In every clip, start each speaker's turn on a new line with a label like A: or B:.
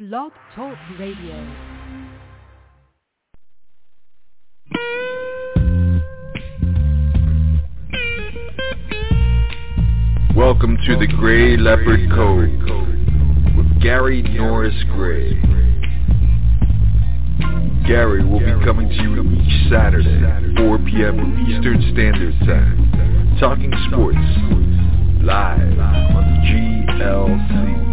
A: Blog Talk Radio.
B: Welcome to the Gray Leopard Code with Gary Norris Gray. Gary will be coming to you each Saturday, 4 p.m. Eastern Standard Time, talking sports, live on GLC.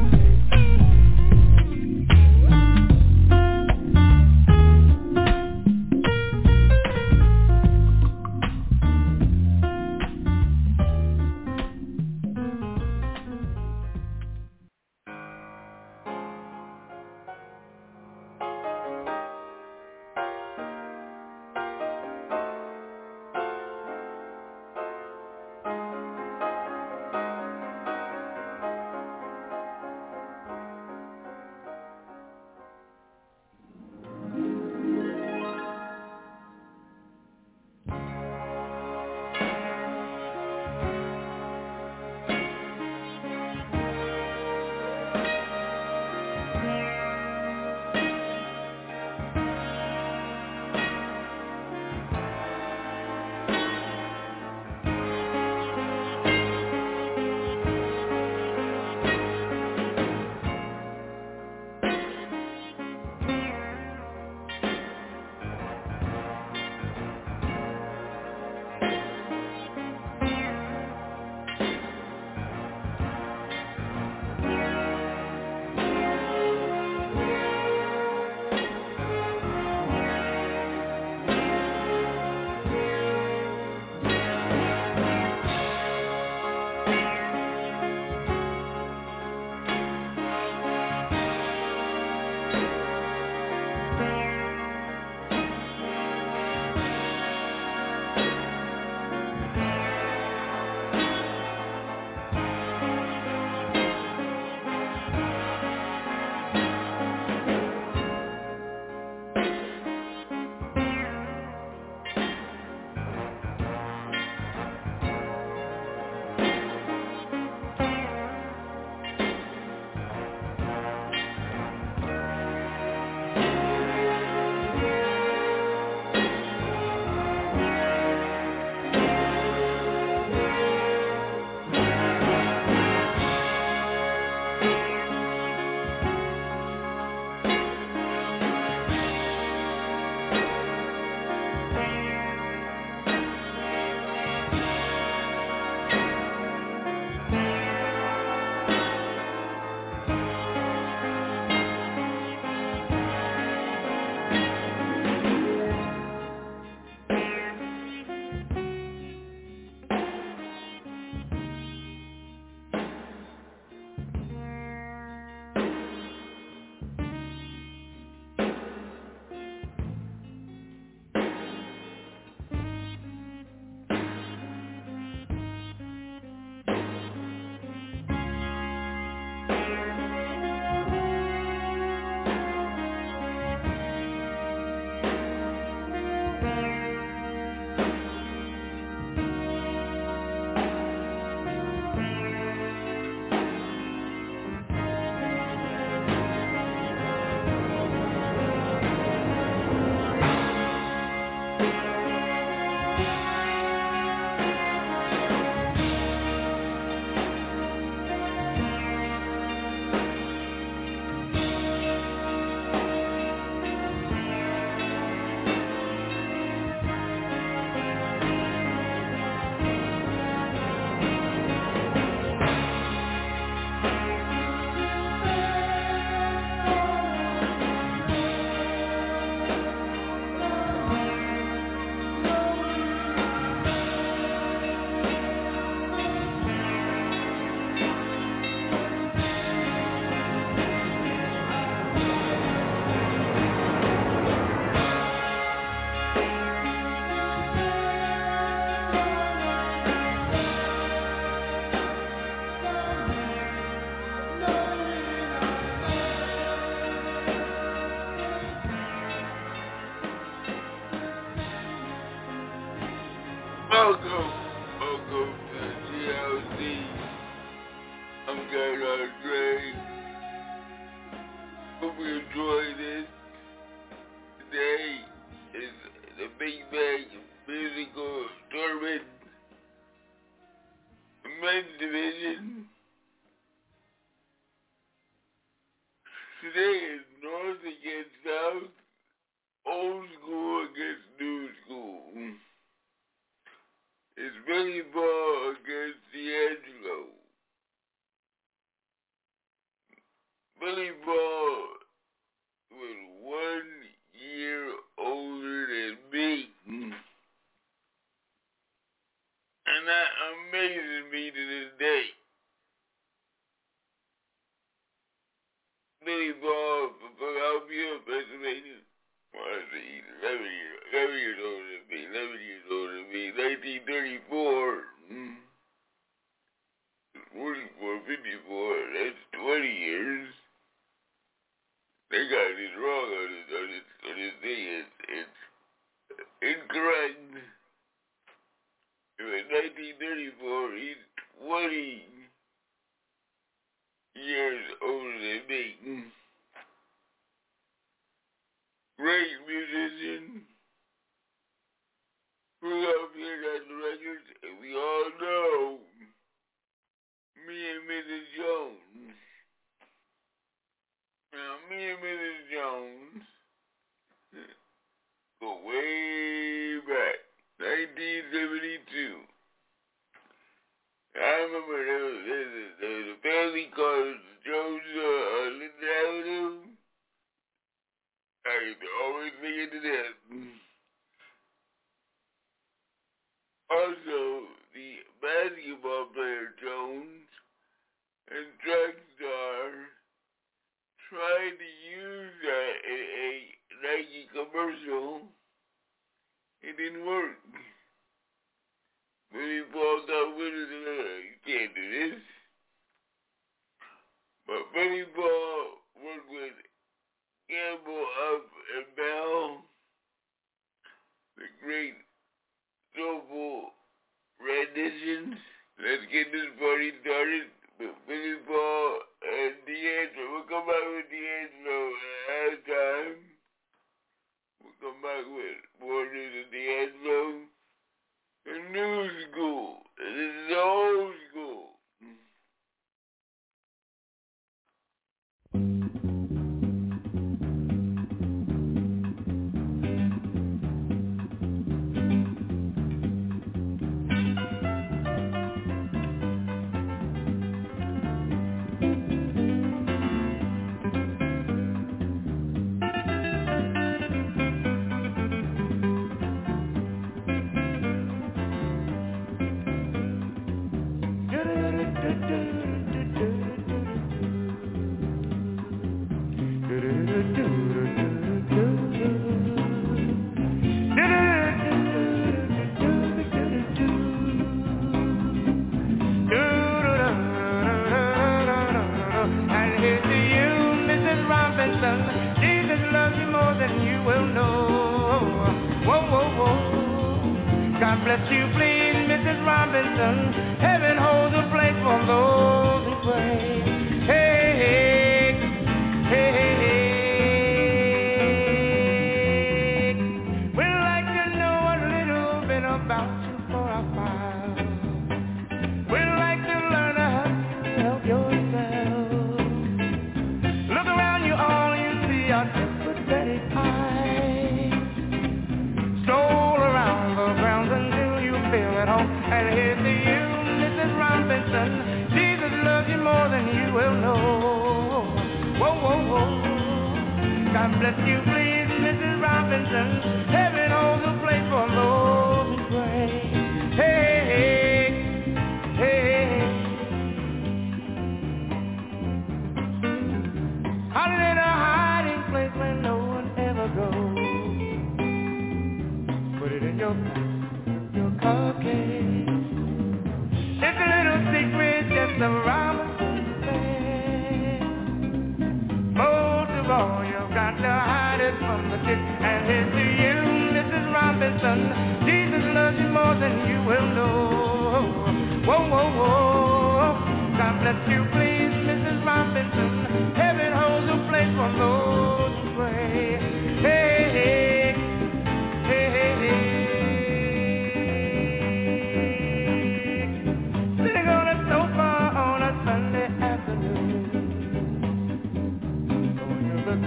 C: you enjoy this. Today is the Big Bang Musical Tournament Men's Division. Today is North against South, Old School against New School. It's Billy Ball against D'Angelo. Billy Ball was 1 year older than me. And that amazes me to this day. Billy Ball from Philadelphia, Pennsylvania. Well, he's 11 years older than me. 1934. 44, 54. That's 20 years. They got this wrong on this thing. It's incorrect. In 1934, he's 20 years older than me. Great musician. Philadelphia got the records, and we all know me and Mrs. Jones. Now, me and Mrs. Jones go way back, 1972. I remember there was a family called Jones Linden Avenue. I used to always think into that. Also, the basketball player Jones and track star tried to use that in a Nike commercial. It didn't work. Billy Ball got winners and you can't do this. But Billy Ball worked with Campbell Up and Bell, the great soulful renditions. Let's get this party started with Billy Ball and D'Angelo. We'll come back with D'Angelo at halftime. We'll come back with more news of D'Angelo. The New School. This is the Old School.
D: God bless you, please, Mrs. Robinson. Heaven holds a place for those who pray. Hey, hey, hey, hey, hey. We'd like to know a little bit about you for our file. We'd like to learn how to help yourself. Look around you, all you see are sympathetic eyes. Stroll around the grounds until you feel at home. And here's to you, Mrs. Robinson. Jesus loves you more than you will know. Whoa, whoa, whoa. God bless you, please, Mrs. Robinson. Heaven holds a place for those who pray. Hey, hey, hey, hey. Hiding in a hiding place where no one ever goes. Put it in your cupcake. It's a little secret, just a Robinson said. Most of all, you've got to hide it from the kids. And here's to you, Mrs. Robinson. Jesus loves you more than you will know. Whoa, whoa, whoa. God bless you, please, Mrs. Robinson. Heaven holds a place for those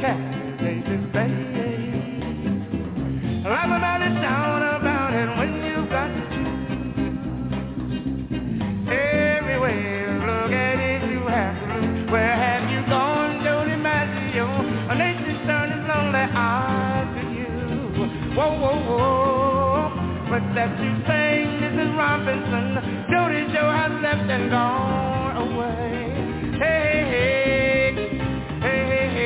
D: calculated, baby. Laugh about it, down about it when you got to choose. Everywhere, look at it, you have to lose. Where have you gone, Jody Maggio? A nation's turning lonely eyes to you. Whoa, whoa, whoa. But that you saying, Mrs. Robinson, Jody Joe has left and gone away. Hey, hey, hey, hey, hey,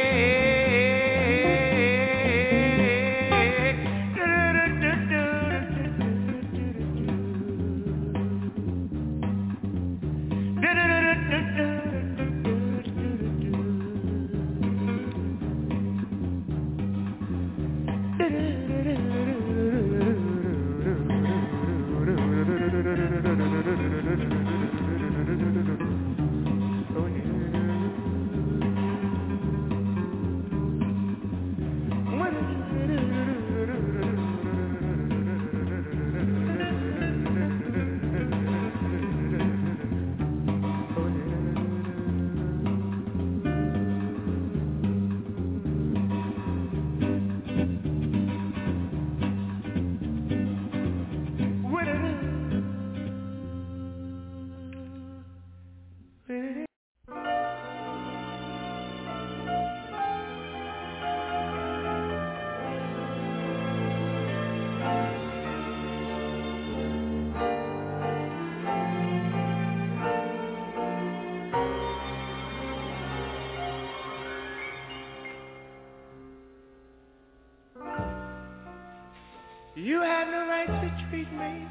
D: you had no right to treat me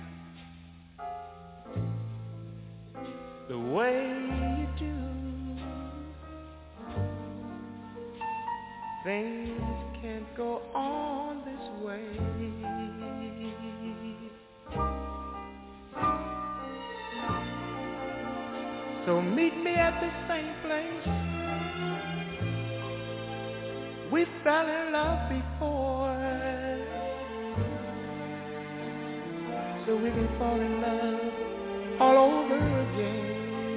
D: the way you do. Things can't go on this way. So meet me at the same place we fell in love before, so we can fall in love all over again.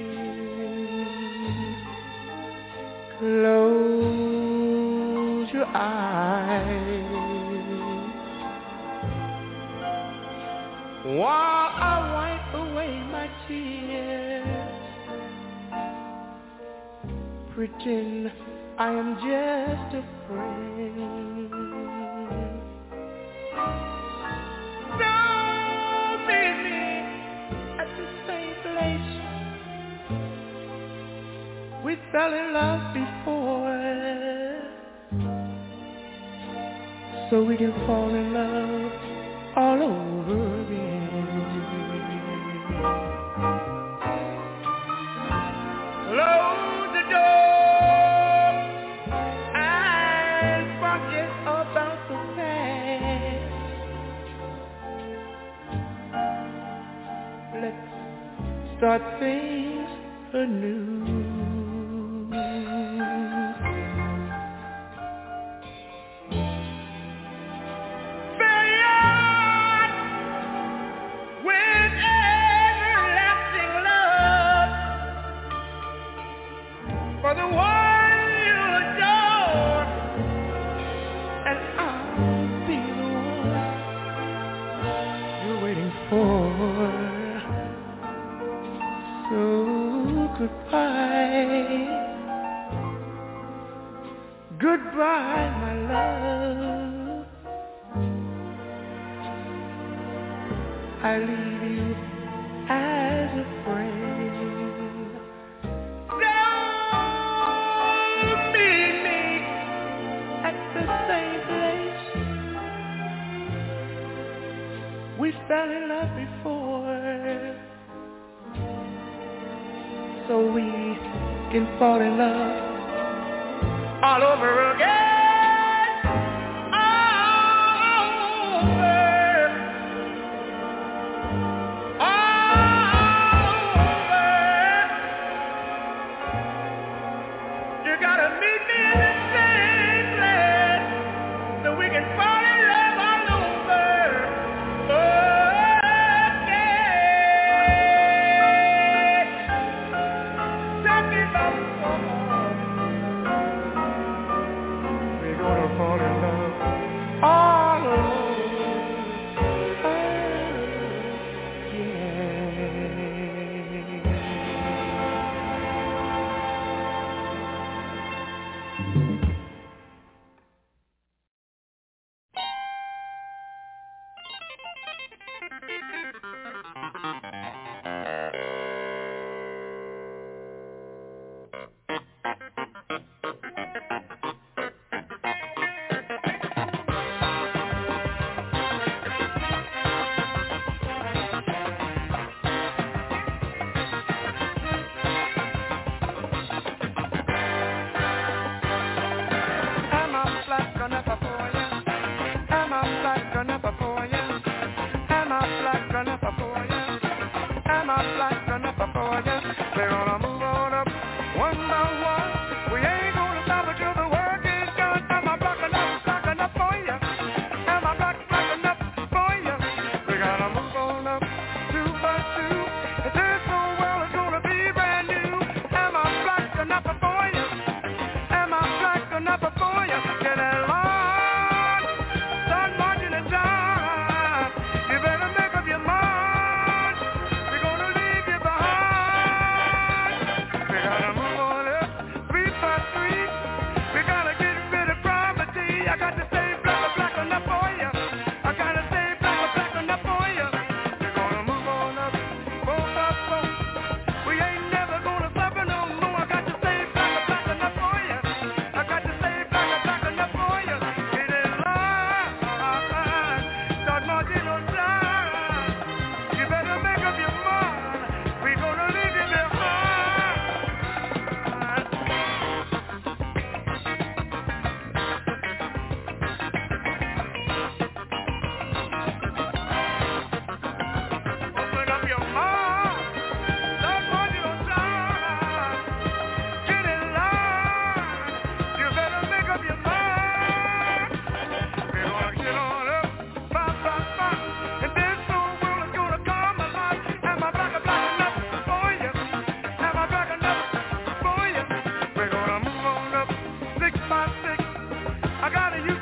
D: Close your eyes while I wipe away my tears. Pretend I am just a friend. Don't meet me at the same place we fell in love before, so we can fall in love all over again. Close the door and forget about the past. Let's start things anew. For the one you adore, and I'll be the one you're waiting for. So goodbye, goodbye, my love. I leave you as a friend. We fell in love before, so we can fall in love all over again. You gotta meet me in the same place so we can fall in love all over.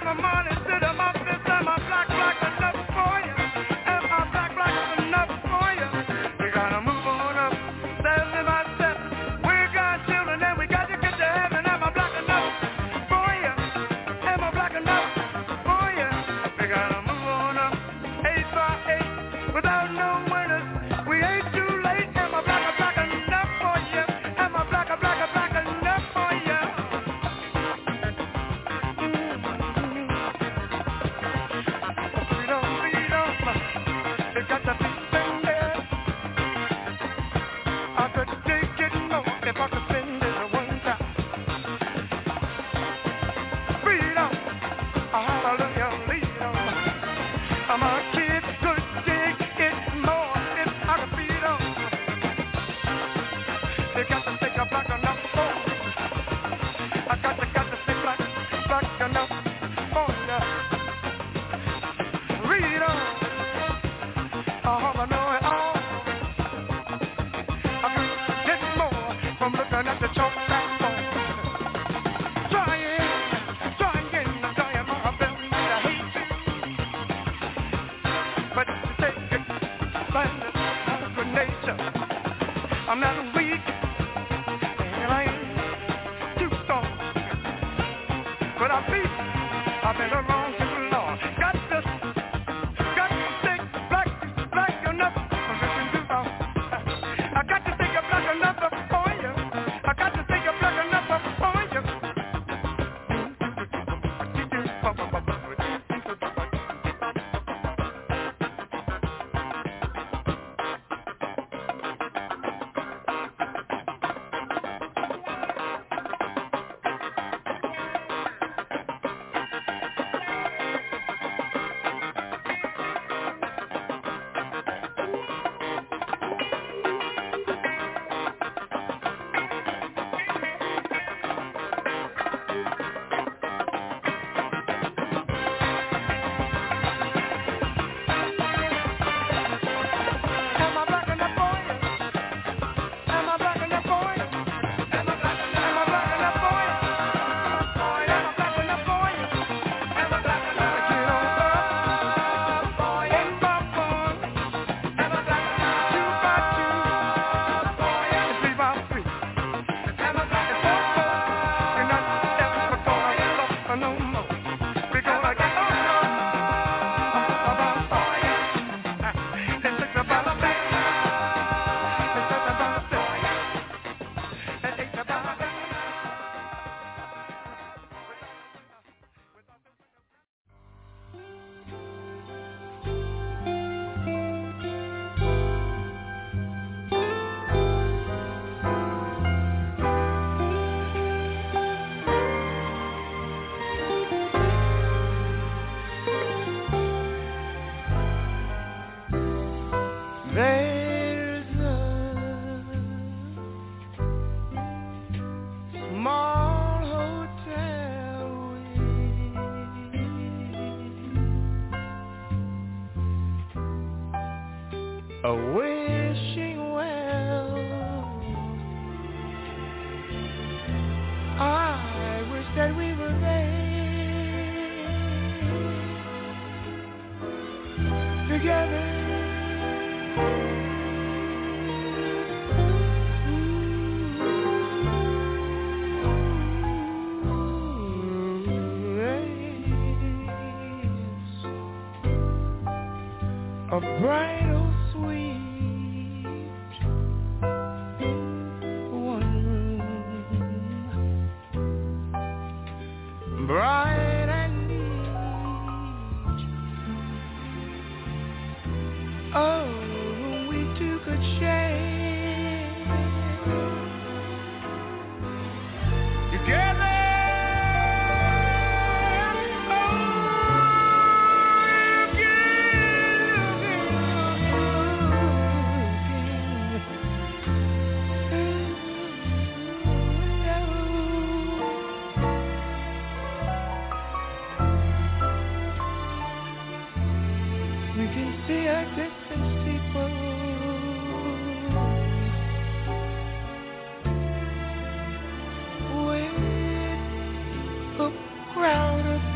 D: Crowd of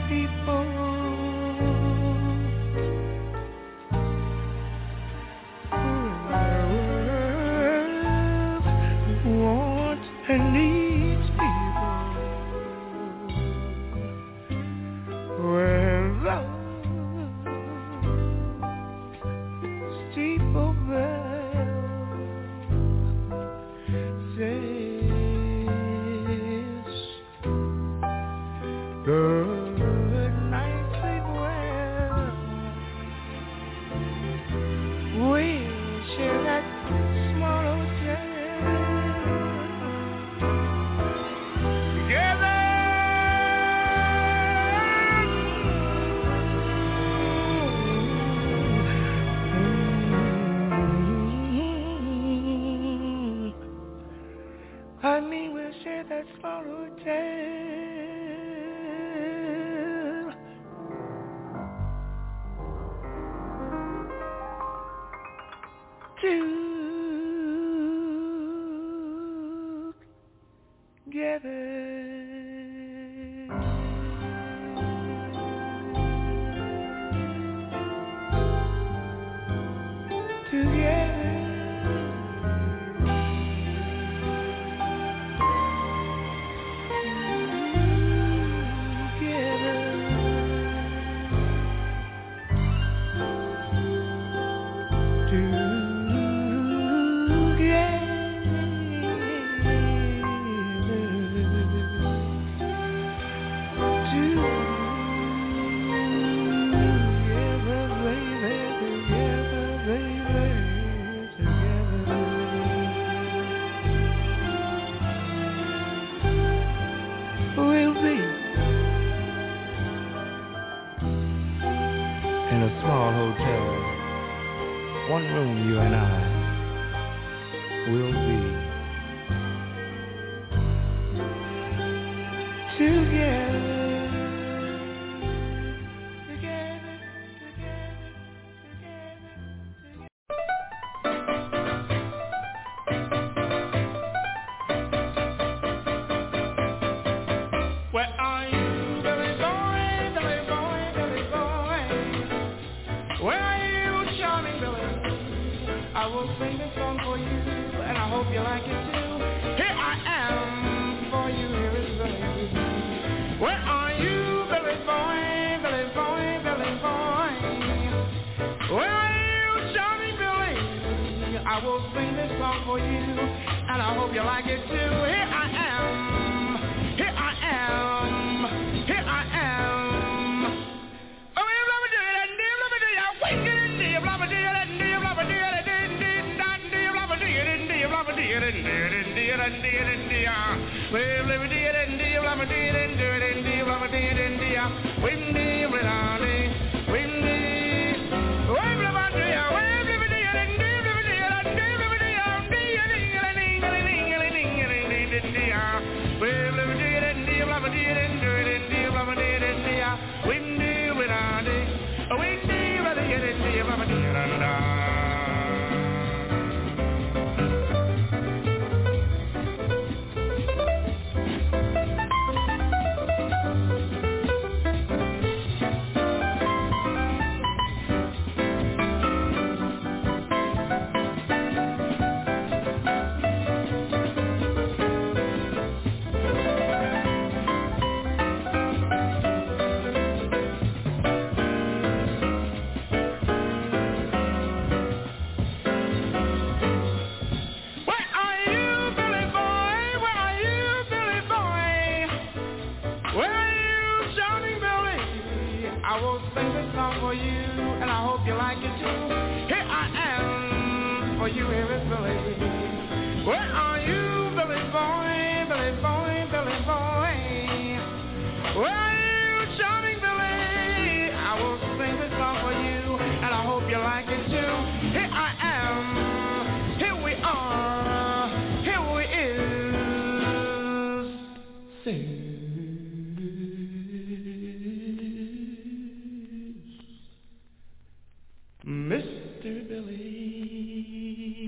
D: people want and needs people. When the steeple bell says good night, sleep well, we'll share that small hotel together. Honey, we'll share that small hotel Mr. Billy.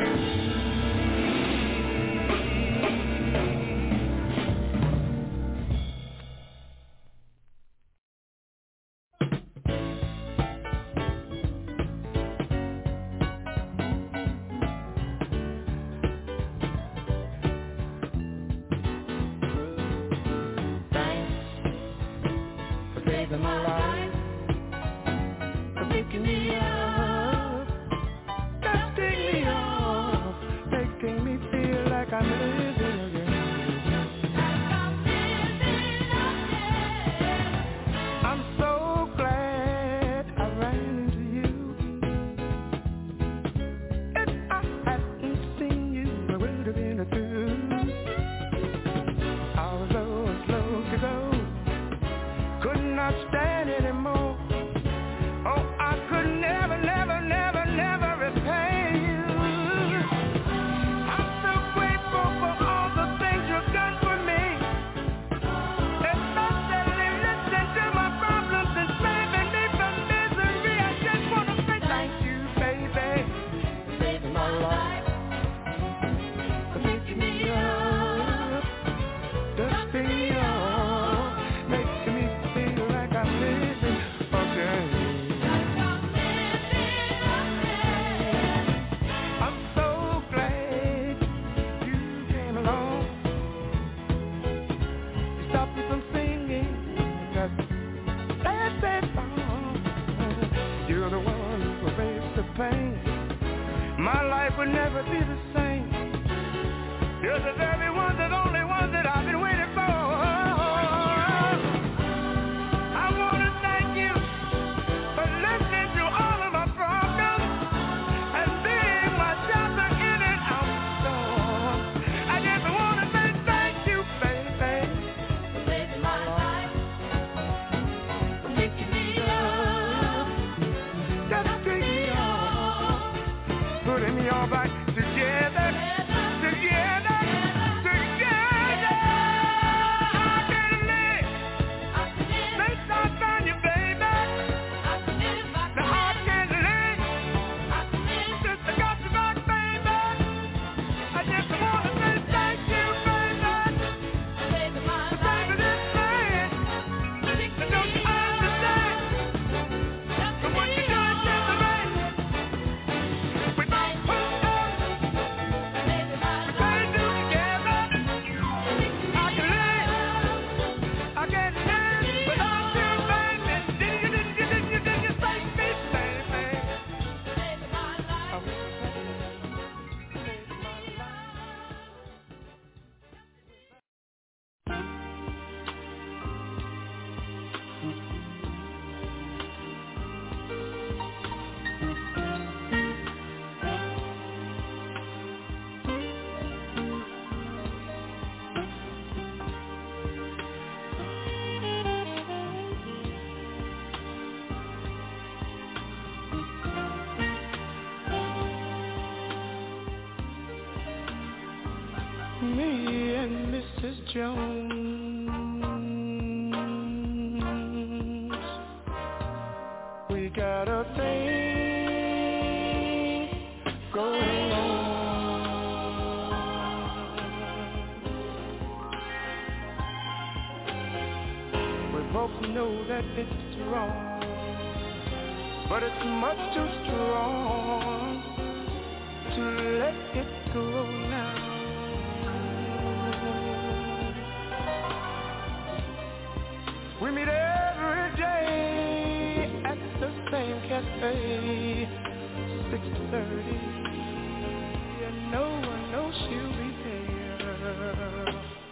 D: saving my life, for picking me up, dusting me off, making me feel like I'm living again. I'm so glad I ran into you. If I hadn't seen you, I would have been through. I was slow to go, could not stand anymore. Oh, I could never repay you. I'm so grateful for all the things you've done for me, especially listening to my problems and saving me from misery. I just want to say thank you, baby, for saving my life, for picking me up, dusting me off, making me feel like I'm living again. I'm so glad you came along. You stopped me from singing that sad song. You're the one who erased the pain. My life would never be the same. You're the very one, the only one that I've been waiting for. I want to thank you for listening to all of my problems and being my shelter in and out the storm. I just want to say thank you, baby, for saving my life, for picking me up, dusting me off, putting me all back together. Me and Mrs. Jones, we got a thing going on. We both know that it's wrong, but it's much too strong to let it go now. We meet every day at the same cafe, 6:30, and no one knows she'll be there.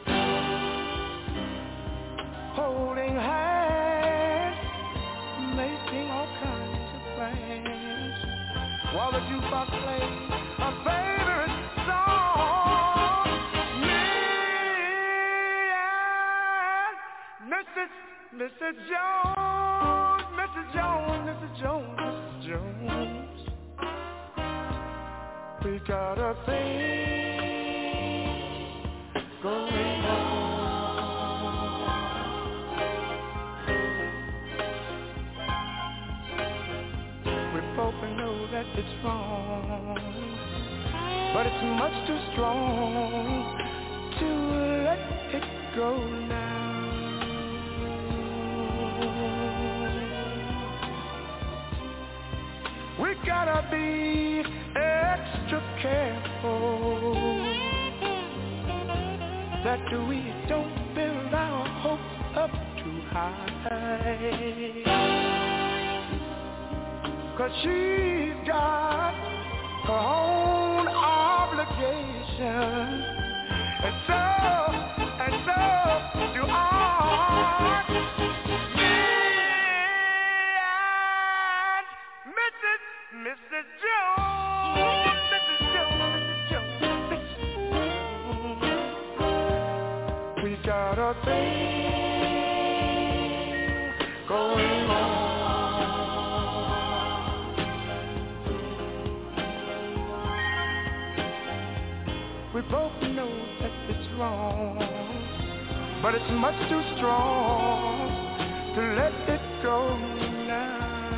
D: Holding hands, making all kinds of plans, while the jukebox plays a favorite song. Me and Mrs. Jones, Mrs. Jones, Mrs. Jones, Mrs. Jones, we got a thing going on. We both know that it's wrong, but it's much too strong to let it go now. We gotta be extra careful that we don't build our hopes up too high, 'cause she's got her own obligations, and so do I. Mrs. Jones, Mrs. Jones, Mrs. Jones, we got a thing going on. We both know that it's wrong, but it's much too strong to let it go now.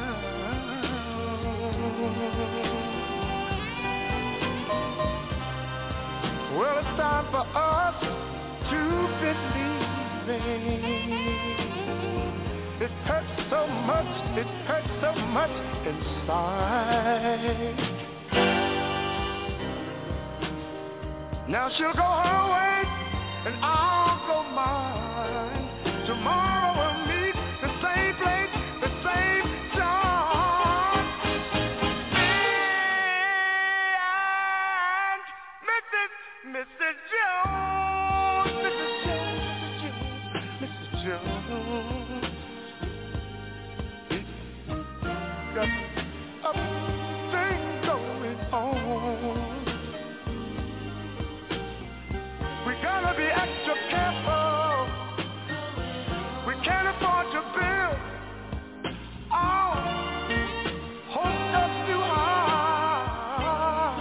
D: Well, it's time for us to believe. It hurts so much inside. Now she'll go her way and I'll go mine. Tomorrow we'll meet the same place, the same time. And Mrs. Jones, Mrs. Jones, got a thing going on. We gotta be extra careful. We can't afford to build our hopes up too high.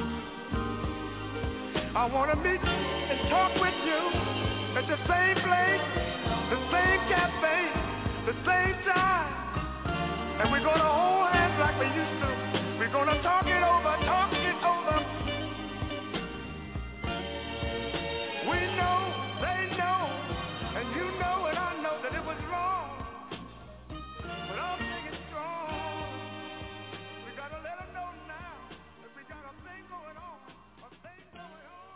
D: I wanna meet and talk with you at the same place, the same cafe, the same time. And we're gonna hold hands like we used to. We're gonna talk it over, talk it over. We know, they know, and you know and I know that it was wrong. But our thing is strong. We gotta let them know now that we got a thing going on, a thing going on.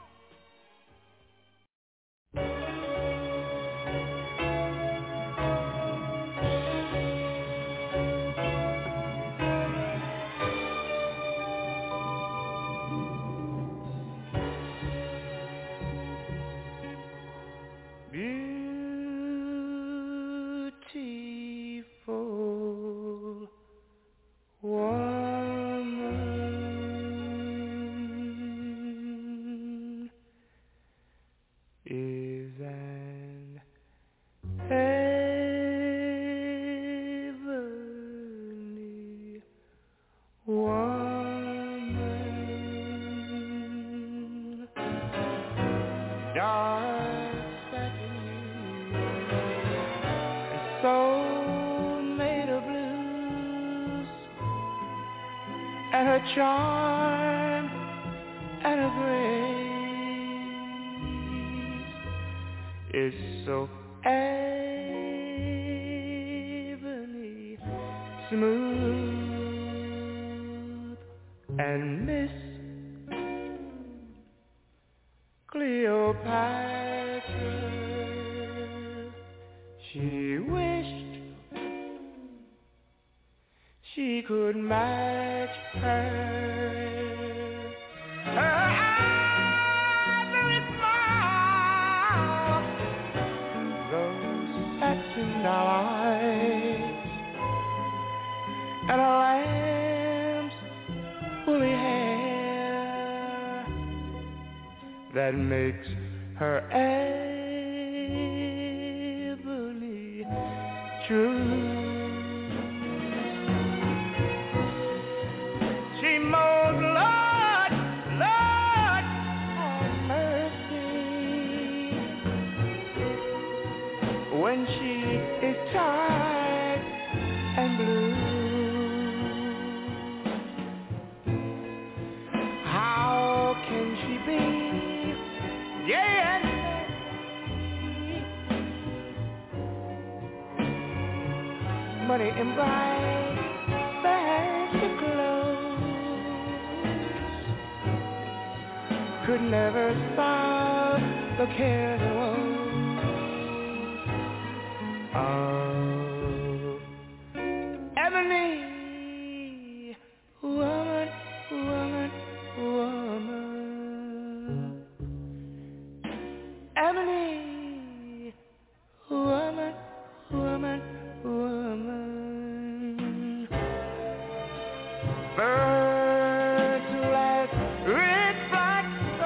D: Beautiful woman is an heavenly woman. Dark satin and soul made of blues, and her charm and her grace is so ebony smooth. And Miss Cleopatra, she wished she could match her. Her eyes very smile, those satin eyes, and her lamb's woolly hair that makes her ebony true. She mows, Lord, Lord, have mercy, when she is tired and blue. How can she be gay and happy? Money and bright fancy clothes could never solve the cares and woes Oh, Ebony, woman, woman, woman. Ebony, woman, woman, woman. Birds like red bright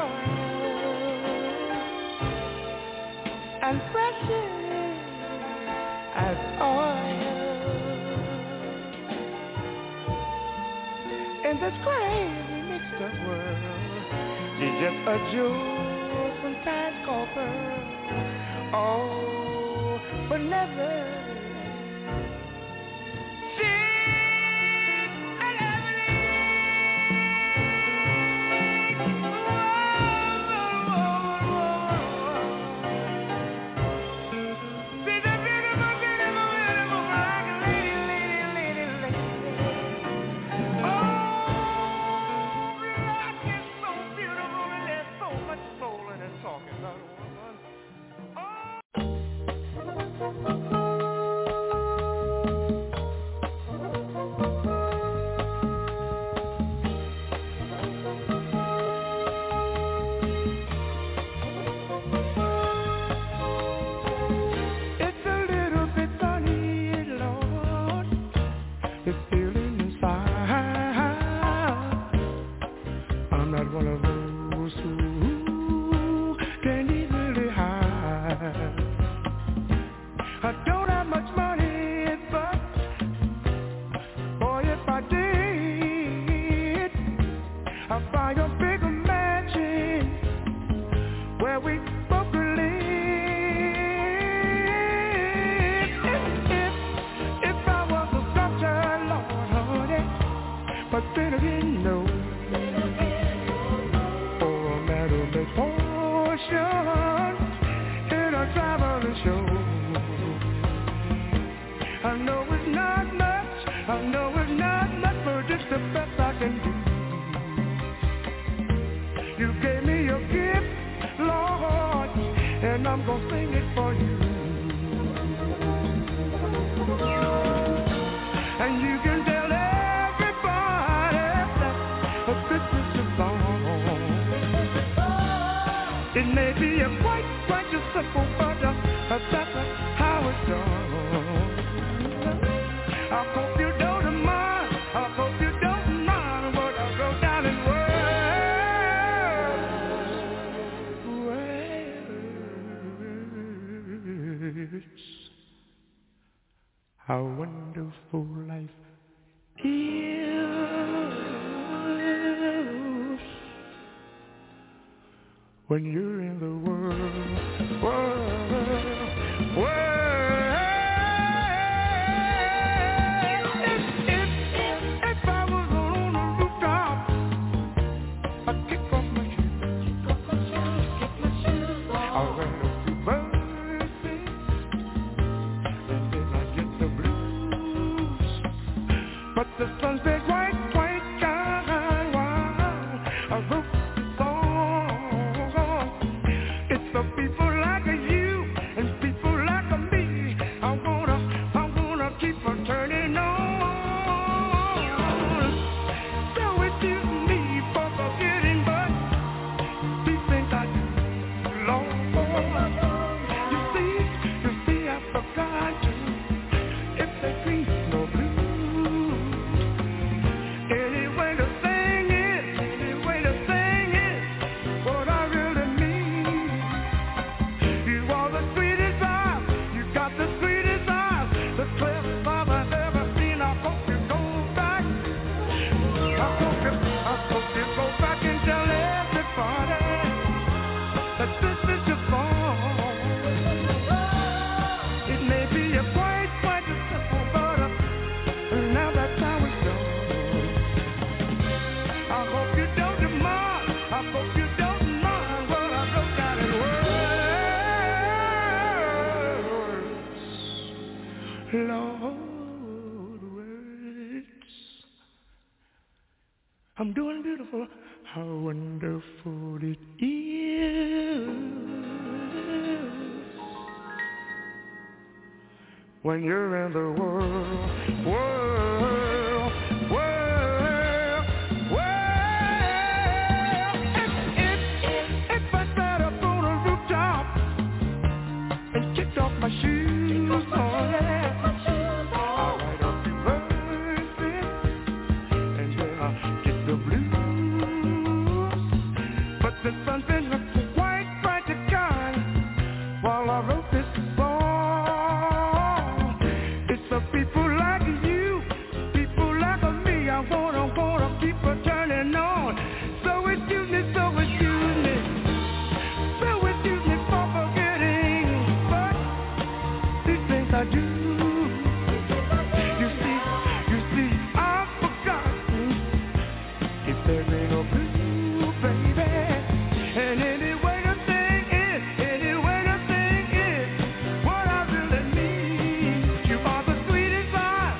D: soil and precious as oil in this crazy mixed up world. She's just a jewel sometimes called pearl. Oh, but never how wonderful life is when you're in the world. If I was on a rooftop, I'd kick off my shoes. I'll let a few birds sing, and then I get the blues. But the sun's big white, white sky, wow, a roof song. It's the people like you and people like me. I wanna keep on turning on. So excuse me for forgetting, but these things I do, Lord. You see, I forgot to. If they green or blue, any way to sing it, what I really mean. You are the sweetest eyes, you got the sweetest eyes, the clearest eyes I've ever seen. I hope you go back. I hope you go back and tell everybody that this is your song. It may be a quite simple, but now that's how it goes. I hope you don't mind. I hope you don't mind what I wrote down in words. Lord, words. I'm doing beautiful. How wonderful it is when you're in the world. If I sat up on a rooftop and kicked off my shoes, oh yeah, I'll write up the verses and then I'll get the blues. But the sun's been quite bright to shine while I wrote this song. It's the people like you, people like me, I wanna keep her turning on. So excuse me, so excuse me, so excuse me for forgetting, but these things I do. You see, I've forgotten if there ain't no blue, baby. And anyway the thing is, what I really need. You are the sweetest I've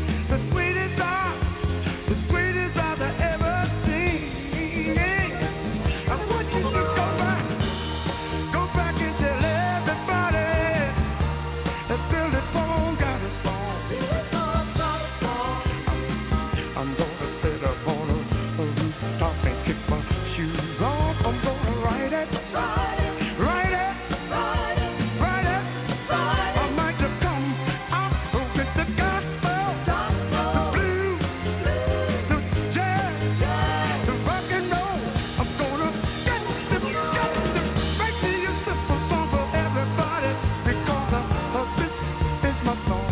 D: ever seen. I want you to go back and tell everybody that Billy Paul got a song. I'm gonna sit up on a rooftop and kick my shoes off. I'm gonna write it. I might just come out with the gospel, the blues, the jazz, the rock and roll. I'm gonna get the right to you simple song for everybody because this is my song.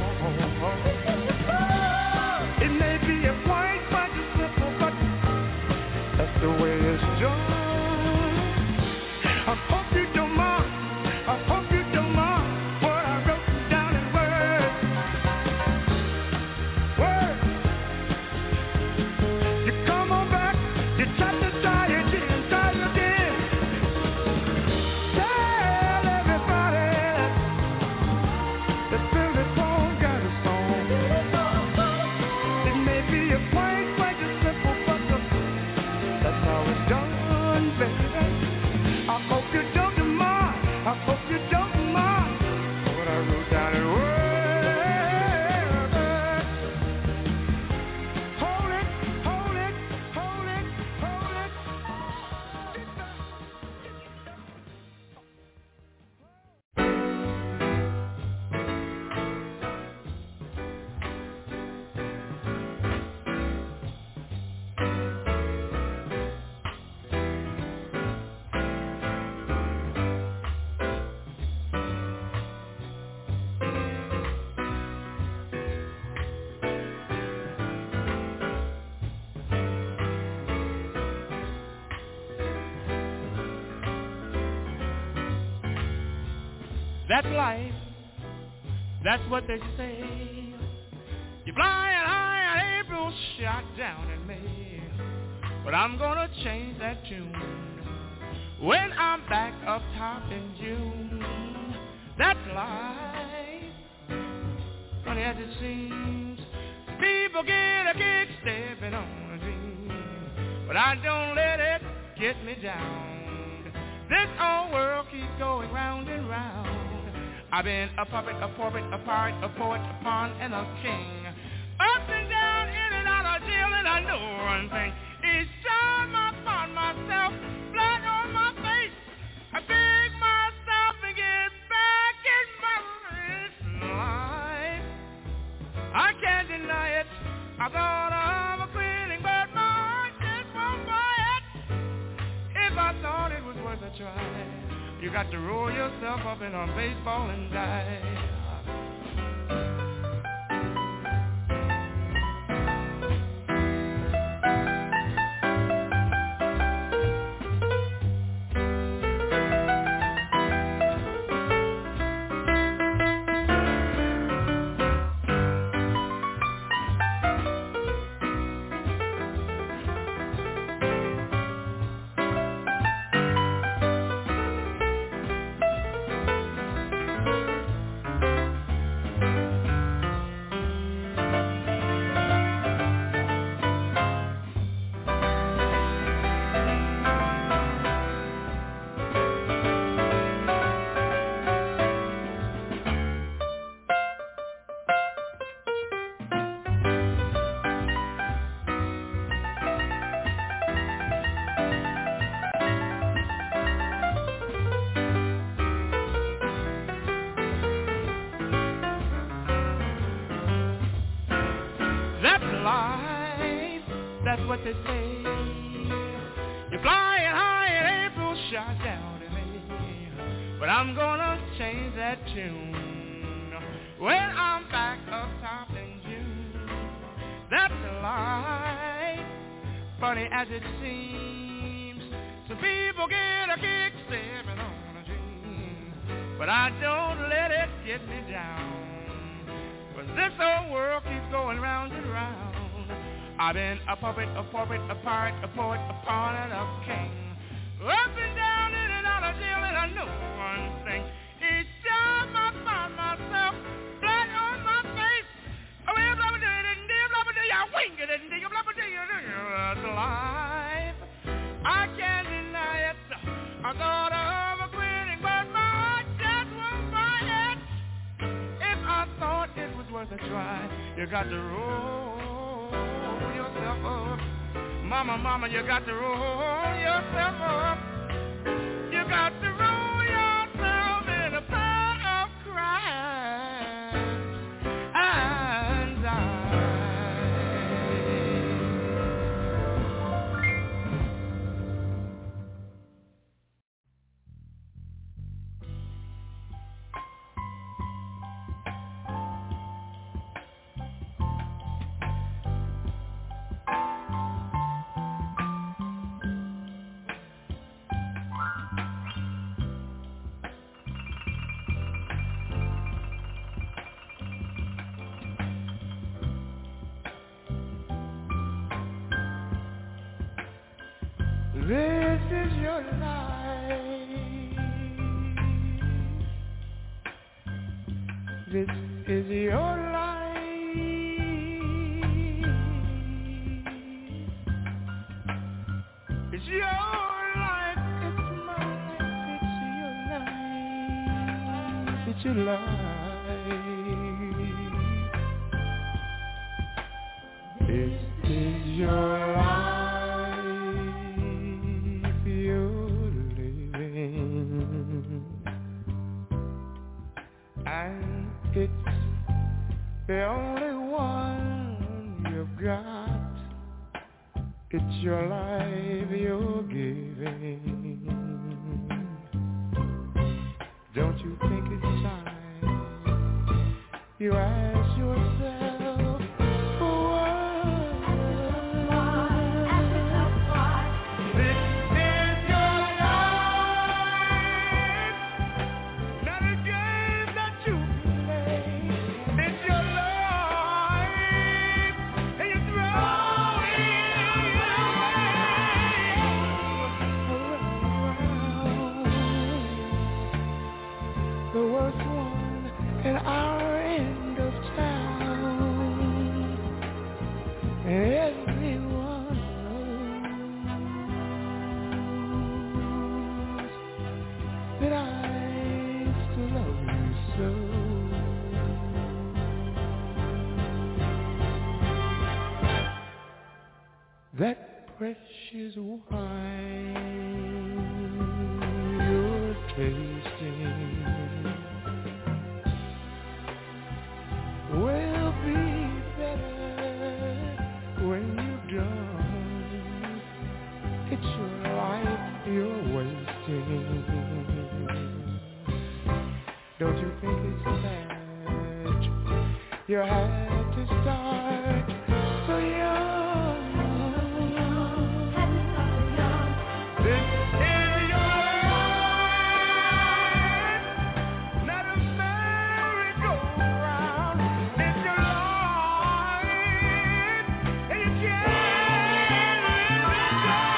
D: It may be a quite simple, but that's the way it's done. I hope you don't mind what I wrote down in words. You come on back, you try again. Tell everybody that Billy Paul got a song. It may be a quite simple, but that's how it's done, baby. I hope you don't mind what I wrote down in words. Hold it. That's life, that's what they say. You fly high in April, shot down in May. But I'm gonna change that tune when I'm back up top in June. That's life, funny as it seems. People get a kick stepping on a dream, but I don't let it get me down. This old world keeps going round and round. I've been a puppet, a porpet, a pirate, a poet, a pawn, and a king. Up and down, in and out of jail, and I know one thing. Each time I find myself flat on my face, I pick myself and get back in my life. I can't deny it. I thought of a quitting, but my heart just won't buy it. If I thought it was worth a try, you got to roll yourself up in a baseball and die. That's life, that's what they say. You're flying high and April shot down to me. But I'm gonna change that tune when I'm back up top in June. That's life, funny as it seems. Some people get a kick stepping on a dream, but I don't let it get me down. When this old world keeps going round and round, I've been a puppet, a part, a poet, a pawn, and a king. Up and down, in and out of jail, and I know one thing. Each time I find myself flat on my face, oh, blah, blah, blah, blah, blah, I wing it, and blah, blah, blah, that's life. I can't deny it. I thought of a quitting, but my heart just won't buy it. If I thought it was worth a try, you got to roll yourself up. Mama, mama, you got to roll yourself up. You got to roll yourself in a pile of crabs and die. This is your life. This is your life. It's your life. It's my life. It's your life. It's your life. This is your life. And it's the only one you've got. It's your life you're giving. Don't you think it's time you ask yourself why? This is your life, not a game that you play. It's your life, and you throw it around. The worst one in our end of town, and everyone knows that I still love you so. That precious wine you're tasting will be better when you're done. It's your life you're wasting. Don't you think it's sad you had to start so young? This is your life, not a merry-go-round. It's your life, and you can't live it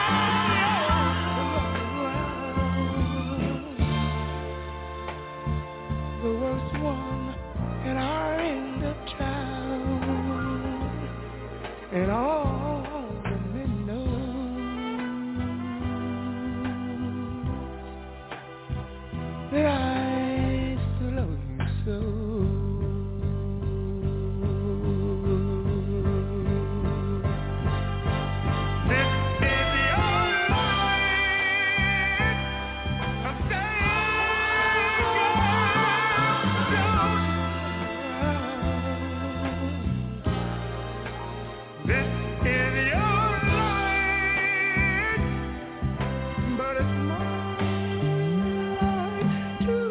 D: down. The worst one in our end of town, and all the men know that I still love you so. This is your life. I'm saying, girl, don't This is your life, but it's mine too.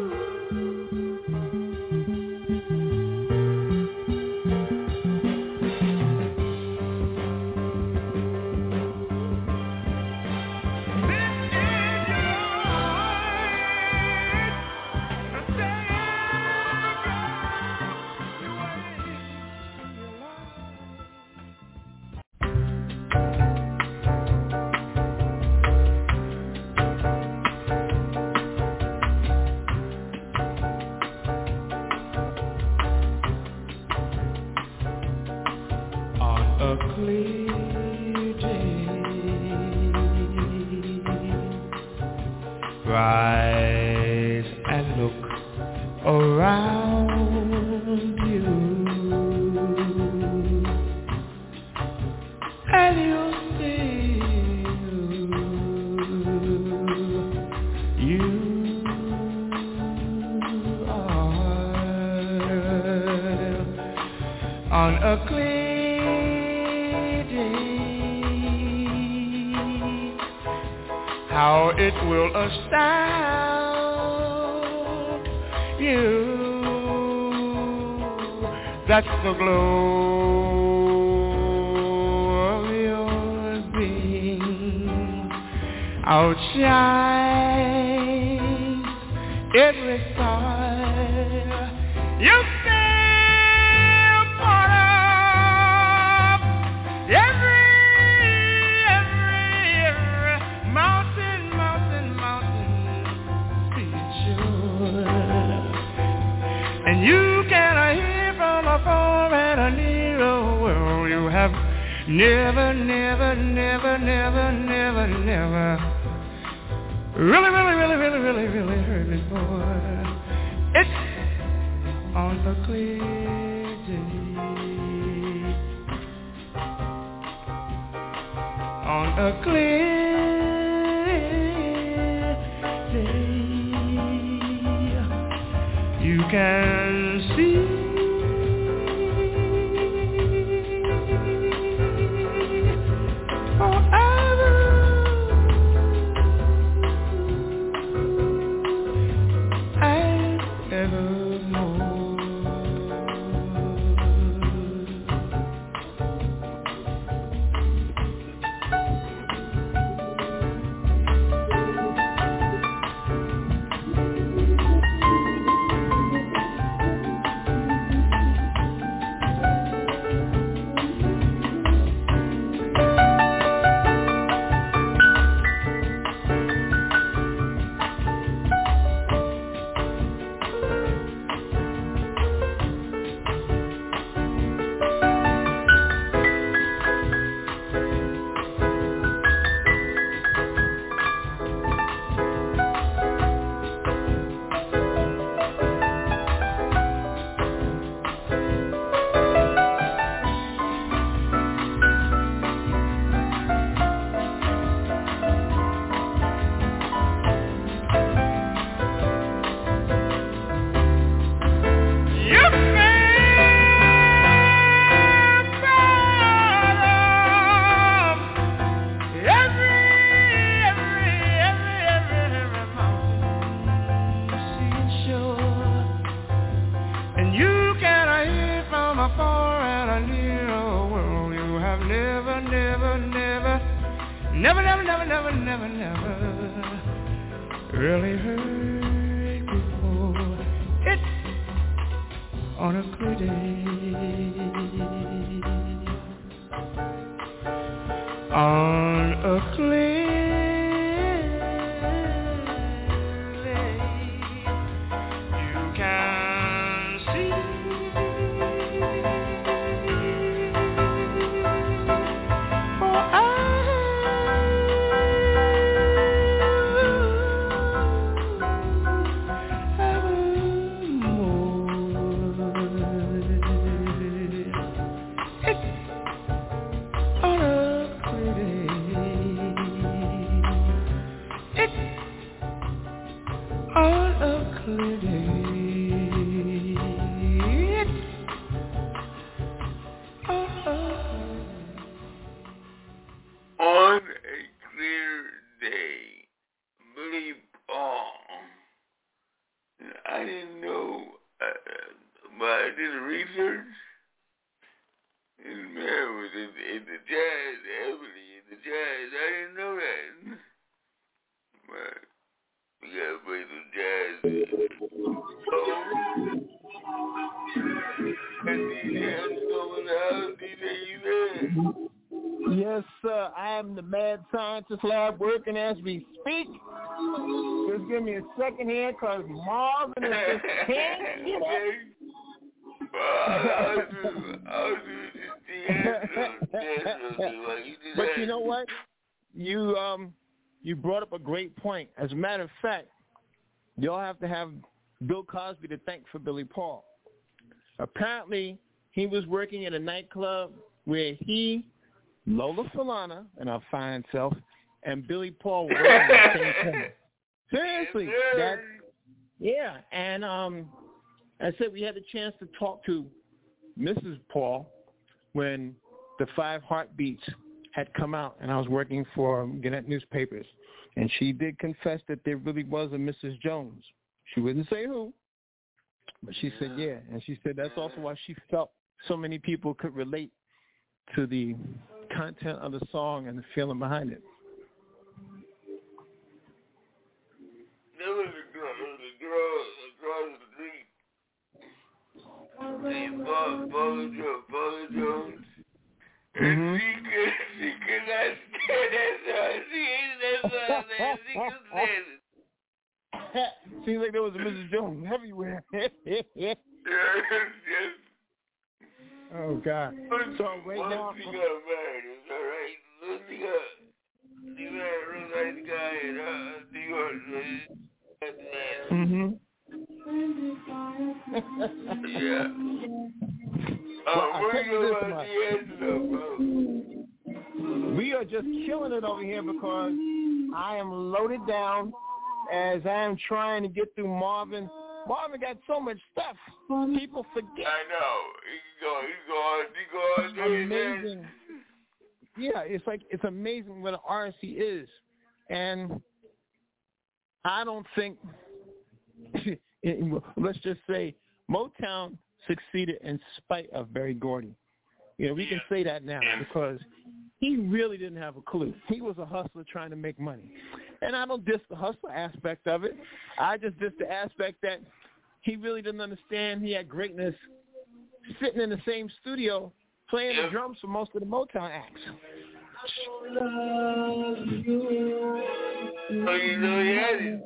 D: Rise and look around you, and you'll see you are on a clear day. How it will astound you. That's the glow of your being. Outshines every star. You feel part of every mountain feature. And you can hear from afar and a nearer world you have never really heard before. It's on a clear day. On a clear day, you can see forever and evermore. Never really heard before. It's on a clear day. On a clear day, you can see on a clear day.
C: His man was in the jazz, heavily in the jazz. I didn't know that. But we gotta play some jazz.
E: Yes, sir. I am the Mad Scientist Lab working as we speak. Just give me a second here, because Marvin is just can't get up. But you know what? You brought up a great point. As a matter of fact, you'll have to have Bill Cosby to thank for Billy Paul. Apparently, he was working at a nightclub where he, Lola Falana, and our fine self, and Billy Paul were working at the same time. Seriously. Yeah. And I said we had the chance to talk to Mrs. Paul when the 5 Heartbeats had come out, and I was working for Gannett Newspapers. And she did confess that there really was a Mrs. Jones. She wouldn't say who, but she said yeah. And she said that's also why she felt so many people could relate to the content of the song and the feeling behind it.
C: There was a girl in the street named Paula Jones. And she could not stand that. She could stand it.
E: Seems like there was a Mrs. Jones everywhere.
C: Yes.
E: Oh, God. So right now...
C: Once she got married, it's all right. Once she married a real nice guy in New York. Yeah.
E: We are just killing it over here because I am loaded down as I am trying to get through Marvin. Marvin got so much stuff. People forget.
C: I know. He go on.
E: Amazing. Yeah, it's amazing what an artist he is. And I don't think, let's just say, Motown succeeded in spite of Berry Gordy. You know, we can say that now because he really didn't have a clue. He was a hustler trying to make money. And I don't diss the hustler aspect of it. I just diss the aspect that he really didn't understand he had greatness sitting in the same studio playing the drums for most of the Motown acts.
C: Oh, you know he had it.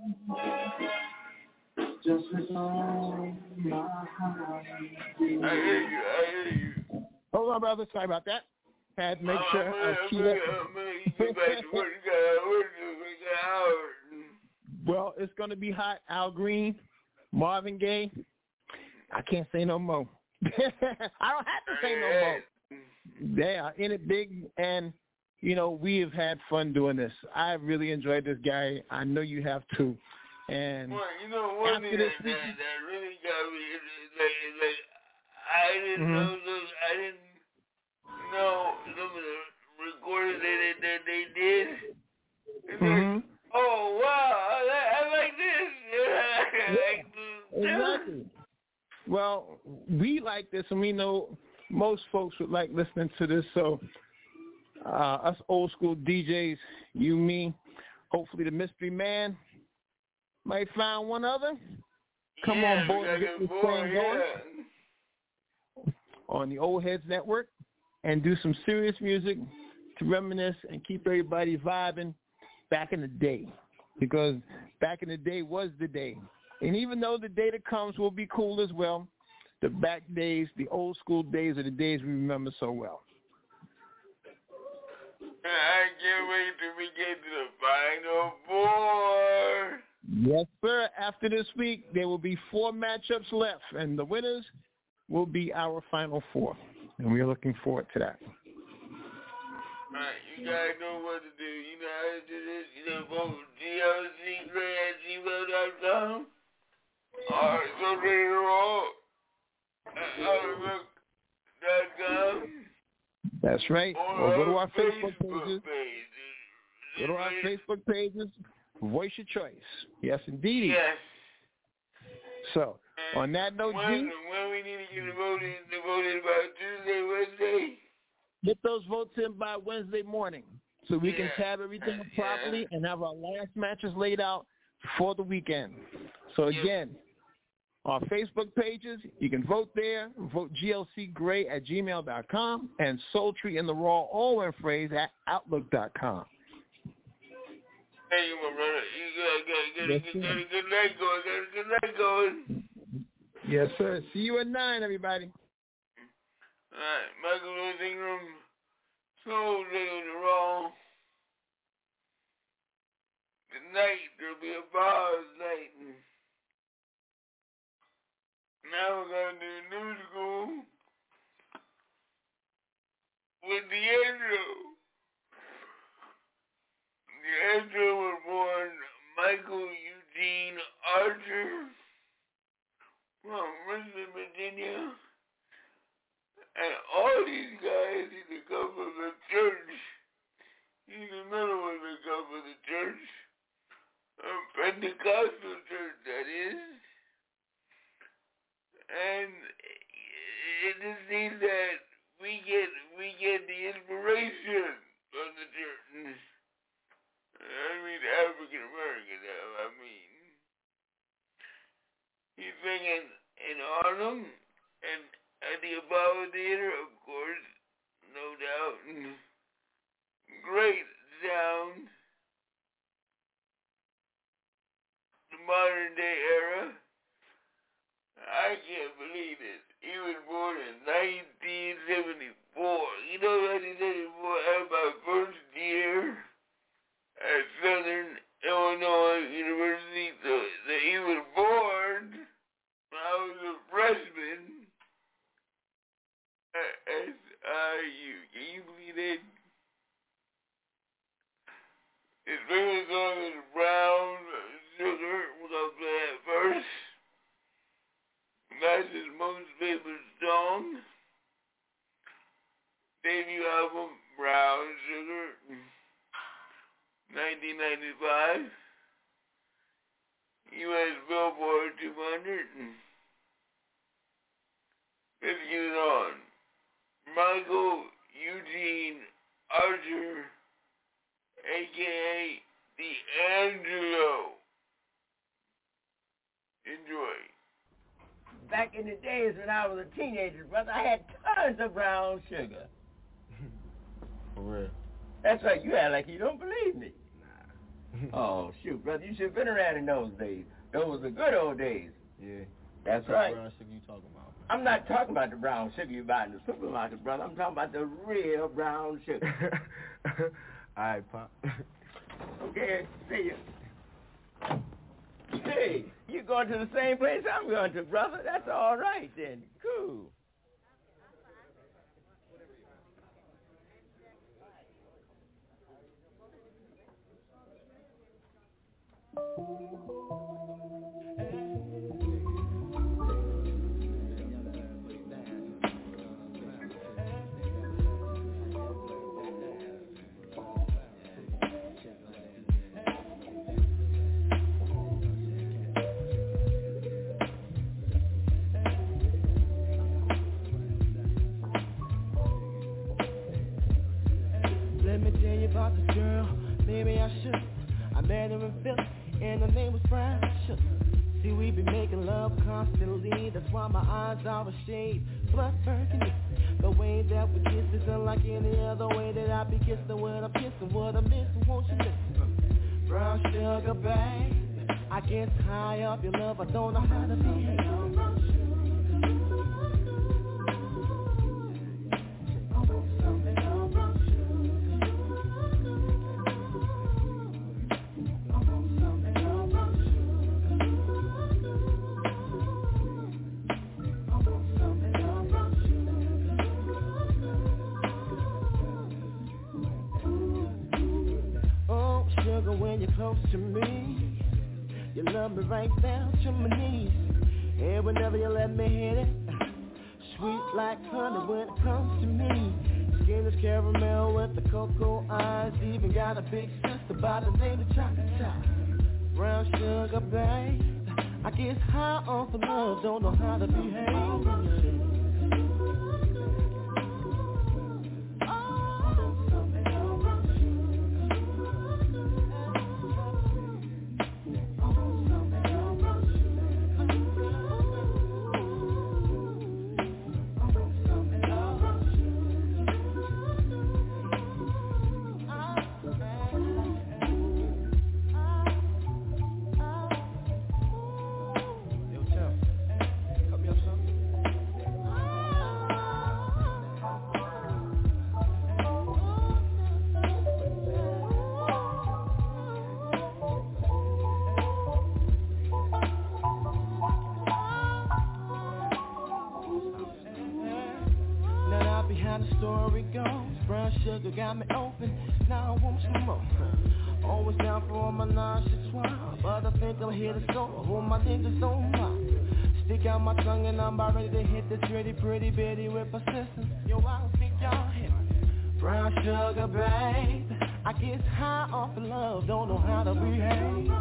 C: I hear you.
E: Hold on, brother. Sorry about that. Had to make sure I keyed up. Well, it's going to be hot. Al Green, Marvin Gaye. I can't say no more. I don't have to say no more. They are in it big, and, you know, we have had fun doing this. I really enjoyed this guy. I know you have too. And
C: well, you know, one thing that really got me is I didn't know some of the recordings that they did. It's like, oh wow, I like this.
E: Exactly. Well, we like this, and we know most folks would like listening to this. So, us old school DJs, you, me, hopefully the Mystery Man might find one other. Come on board and get this thing going on the Old Heads Network and do some serious music to reminisce and keep everybody vibing back in the day, because back in the day was the day. And even though the day that comes will be cool as well, the back days, the old school days are the days we remember so well.
C: I can't wait till we get to the Final Four.
E: Yes, sir. After this week, there will be 4 matchups left, and the winners will be our Final Four. And we are looking forward to that.
C: All right, you guys know what to do. You know how to do this. You know, go glcgray@gmail.com or socialroll.com.
E: That's right. Or go to our Facebook pages. Go to our Facebook pages. Voice your choice. Yes, indeed.
C: Yes.
E: So, on that note,
C: when we we need to get the vote in by Tuesday, Wednesday?
E: Get those votes in by Wednesday morning so we can tab everything properly and have our last matches laid out for the weekend. So again, our Facebook pages, you can vote there. Vote glcgray@gmail.com and Sultry in the Raw, all one phrase, at outlook.com.
C: Thank you, my brother. You got a good night going. Got a good night going.
E: Yes, sir. See you at 9, everybody.
C: All right, Michael Lewis Ingram, Soul in the Raw. Tonight, there'll be a bars night. Now we're going to do New School with D'Angelo. D'Angelo was born Michael Eugene Archer from Richmond, Virginia. And all these guys either come from the church. He's another one that come from the church. A Pentecostal church, that is. And it just seems that we get the inspiration from the church. I mean, African American. I mean, he's singing in Harlem and at the Apollo Theater, of course, no doubt. Great sound. The modern day era. I can't believe it. He was born in 1974. You know, 1974, I had my first year at Southern Illinois University. So he was born when I was a freshman at SIU. Can you believe it? His favorite song is Brown Sugar. We're going to play that first. That's his most favorite song. Debut album, Brown Sugar, 1995. U.S. Billboard 200. Let's get it on. Michael Eugene Archer, a.k.a. D'Angelo. Enjoy.
F: Back in the days when I was a teenager, brother, I had tons of brown sugar.
G: For real?
F: That's right. You act like you don't believe me. Nah. Oh, shoot, brother. You should have been around in those days. Those were the good old days.
G: Yeah.
F: That's right.
G: What brown sugar you talking about?
F: I'm not talking about the brown sugar you buy in the supermarket, brother. I'm talking about the real brown sugar.
G: All right, Pop.
F: Okay, see you. Hey, you going to the same place I'm going to, brother. That's all right, then. Cool.
H: About this girl, maybe I should. I met her in Philly, and her name was Brown Sugar. See, we be making love constantly. That's why my eyes are a shade blood burgundy. The way that we kiss is unlike any other way that I be kissing. When I'm kissing, what I'm missing, won't you listen? Brown sugar, babe, I get high up your love. I don't know how to behave. When you're close to me, you love me right down to my knees. And whenever you let me hit it, sweet like honey when it comes to me. Skin is caramel with the cocoa eyes. Even got a big sister by the name of Chocolate Top. Brown sugar, babe, I get high off of love, don't know how to behave. Got me open, now I want some more. Always down for all my nonchalant, but I think I'm here to go. Hold my niggas on my. Stick out my tongue and I'm about ready to hit this pretty bitty with persistence. Yo, I don't think y'all hit me. Brown sugar, babe. I get high off of love, don't know how to behave.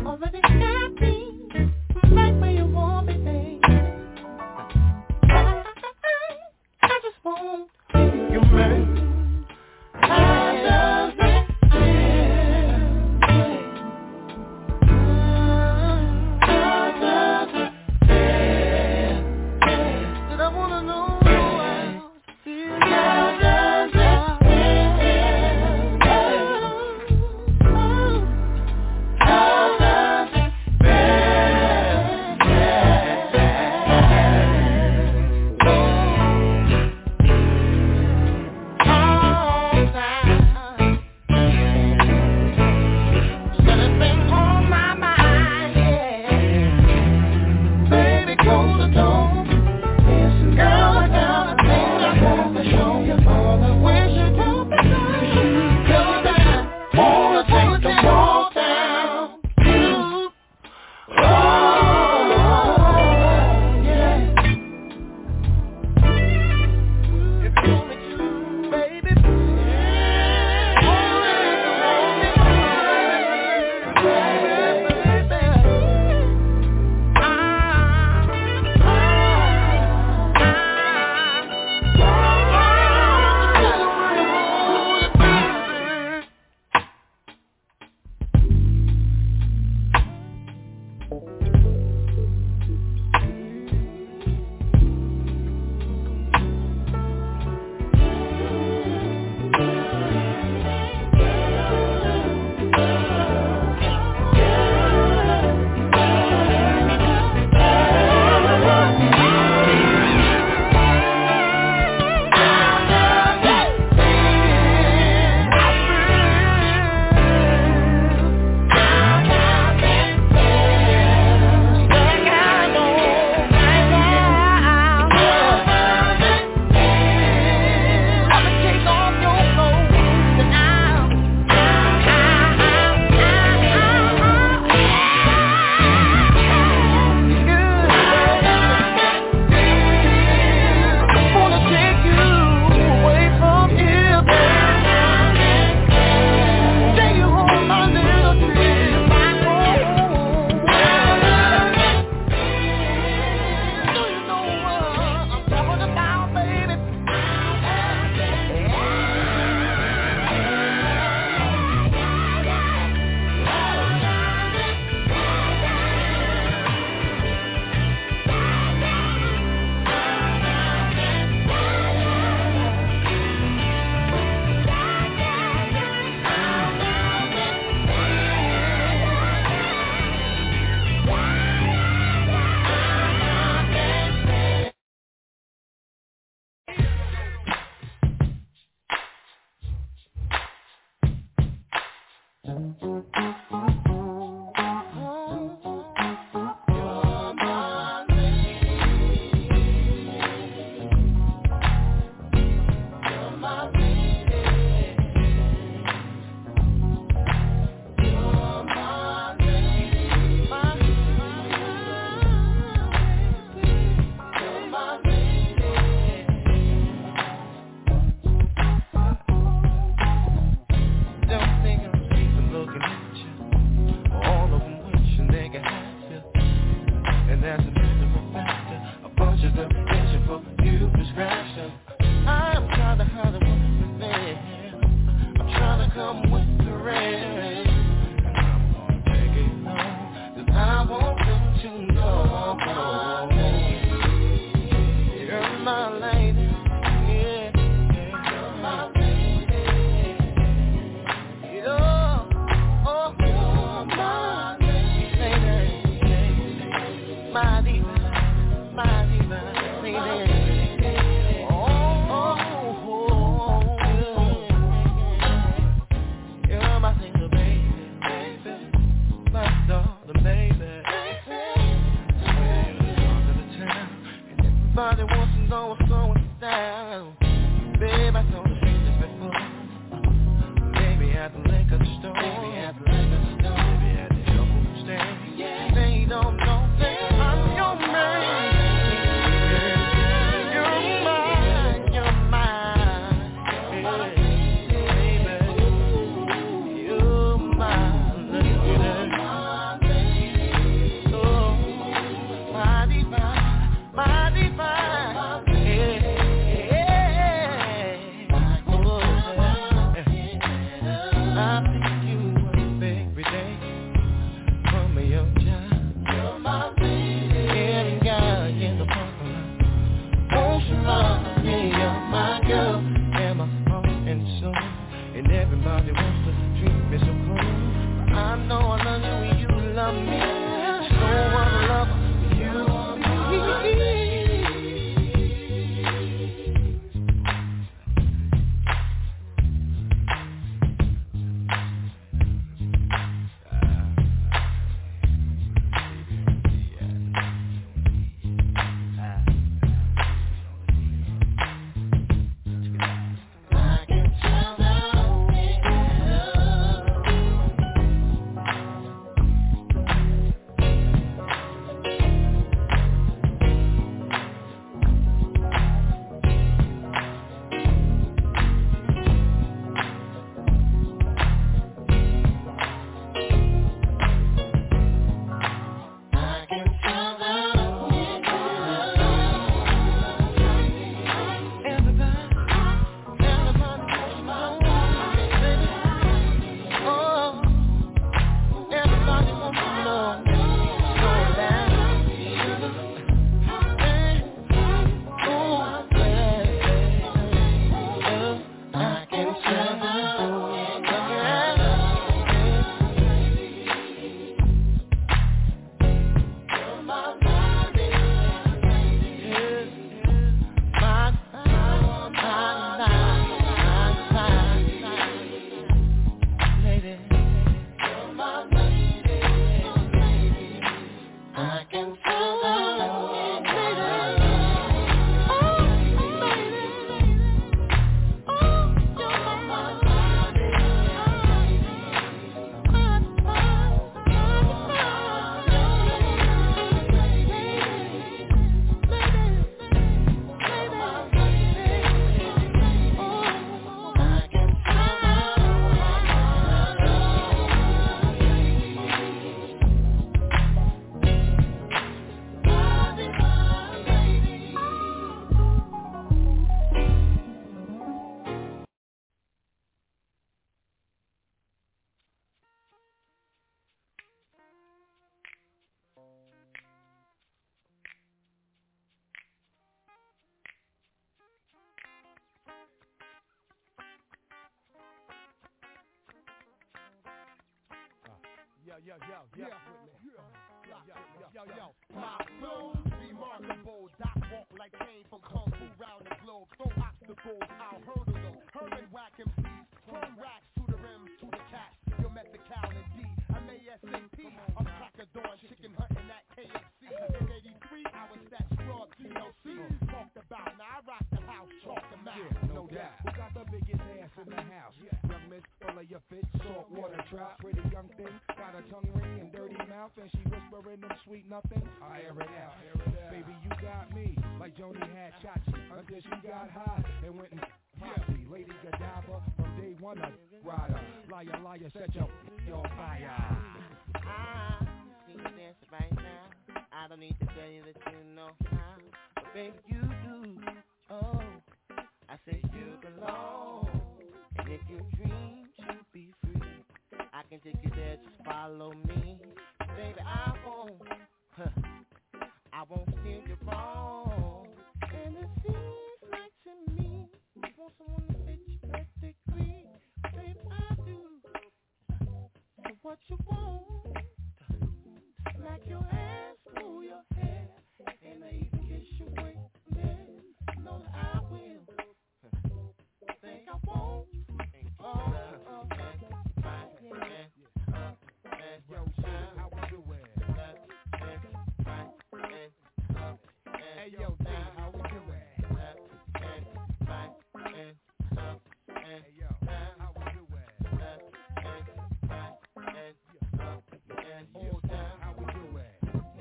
H: already got me right where you want me, baby. I just want you, baby. And everybody wants to treat me so cold. But I know I love you and you love me. No one loves you.
I: Yo, my flow, remarkable. Doc walk like Kane from Kung Fu round the globe. Throw obstacles, I'll hurdle them. Herman whack MCs, from racks to the rims to the cats. You'll met the cow and D. I'm ASAP. I'm crack of dawn, chicken hunting at KFC. In 83, I was that scrub TLC. Talked about, now I rock the house, chalk the mouth.
J: Yeah, no doubt. Who got the biggest ass in the house? Young miss, full of your fit, salt water drop. Pretty young thing, got a tongue ring and dirty mouth, and she whispering them sweet nothing. I air it out. Baby, you got me, like Joni had Chachi, until she got high and went and posse. Lady Godiva, from day one a rider. Liar, set your fire.
H: I see you dancing right now. I don't need to tell you that you know how, but baby you do. Oh, I say you belong, and if you dream to be free, I can take you there. Just follow me, baby. I won't steer you wrong, and it seems like to me you want someone to fit you perfectly, baby. I do. So what you want? Like your ass, pull your hair, and I even kiss you with there. Know that I will. Think I won't.
J: Yo, shit, how we do it? Hey, yo, D, how we do it? Hey, yo, how we do it? All time, how we do it?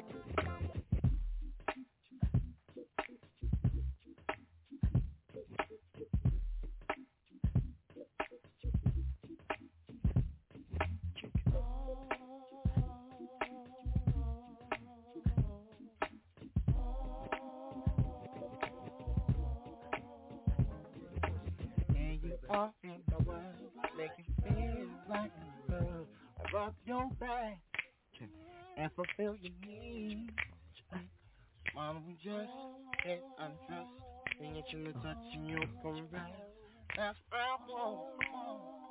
H: Walk in the world, make you feel like a girl. I rub your back and fulfill your needs. Mama, we just get undressed, and yet you're touching your caress. That's what I want.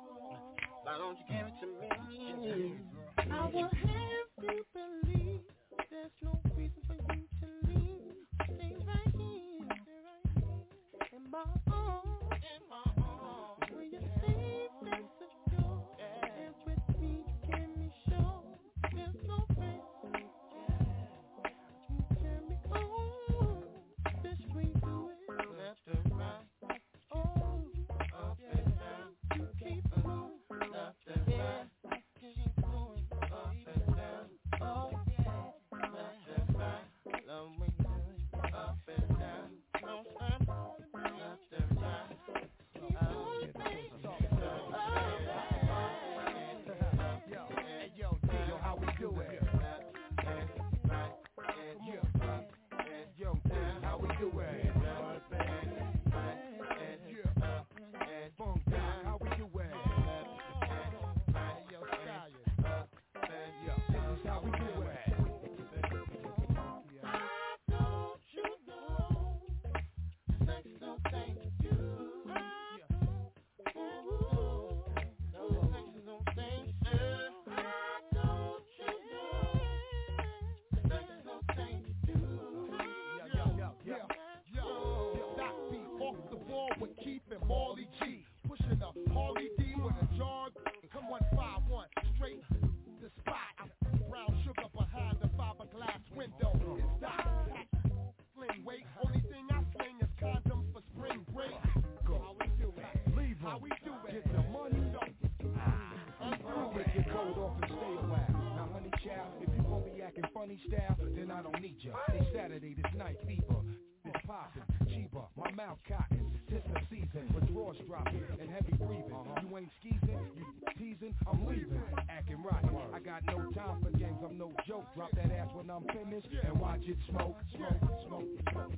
H: don't you give it to me? I will have to believe there's no reason for you to leave. Stay right here in my arms. Will you say that's secure? Dance with me, give me show. There's no reason. You carry me home. Bitch, we do it left and right. Oh, up and down. You keep moving left and right. Keep going up and down. Oh yeah, left and right. Love when you do it up and down. No stop, left and right. Keep doing things.
J: Yo, Yo, how we do it? Yo, how we do it? Funk down, how we do it? Yo, Stallion. Yo, this is how we do it.
H: Don't you know? Sex don't thank you. Ooh, no sex don't thank you. Don't you know? Sex don't thank you.
J: Doc B off the ball with Keith and Marley G. Pushing up Harley D with a jar. Come 151 straight the spot. Brown sugar behind the fiberglass window. It's Doc Fling weight. Only thing I sling is condoms for spring break. How we do it? Leave how we do it? Get the money. Take your coat off and stay a while. Now, honey child, if you gon' be acting funny style, then I don't need ya. It's Saturday, this night fever. It's poppin', Chiba, my mouth cotton. Tis the season with drawers dropping and heavy breathing. You ain't skeezing, you teasing, I'm leaving. Acting rotten, I got no time for games, I'm no joke. Drop that ass when I'm finished and watch it smoke, smoke, smoke, smoke.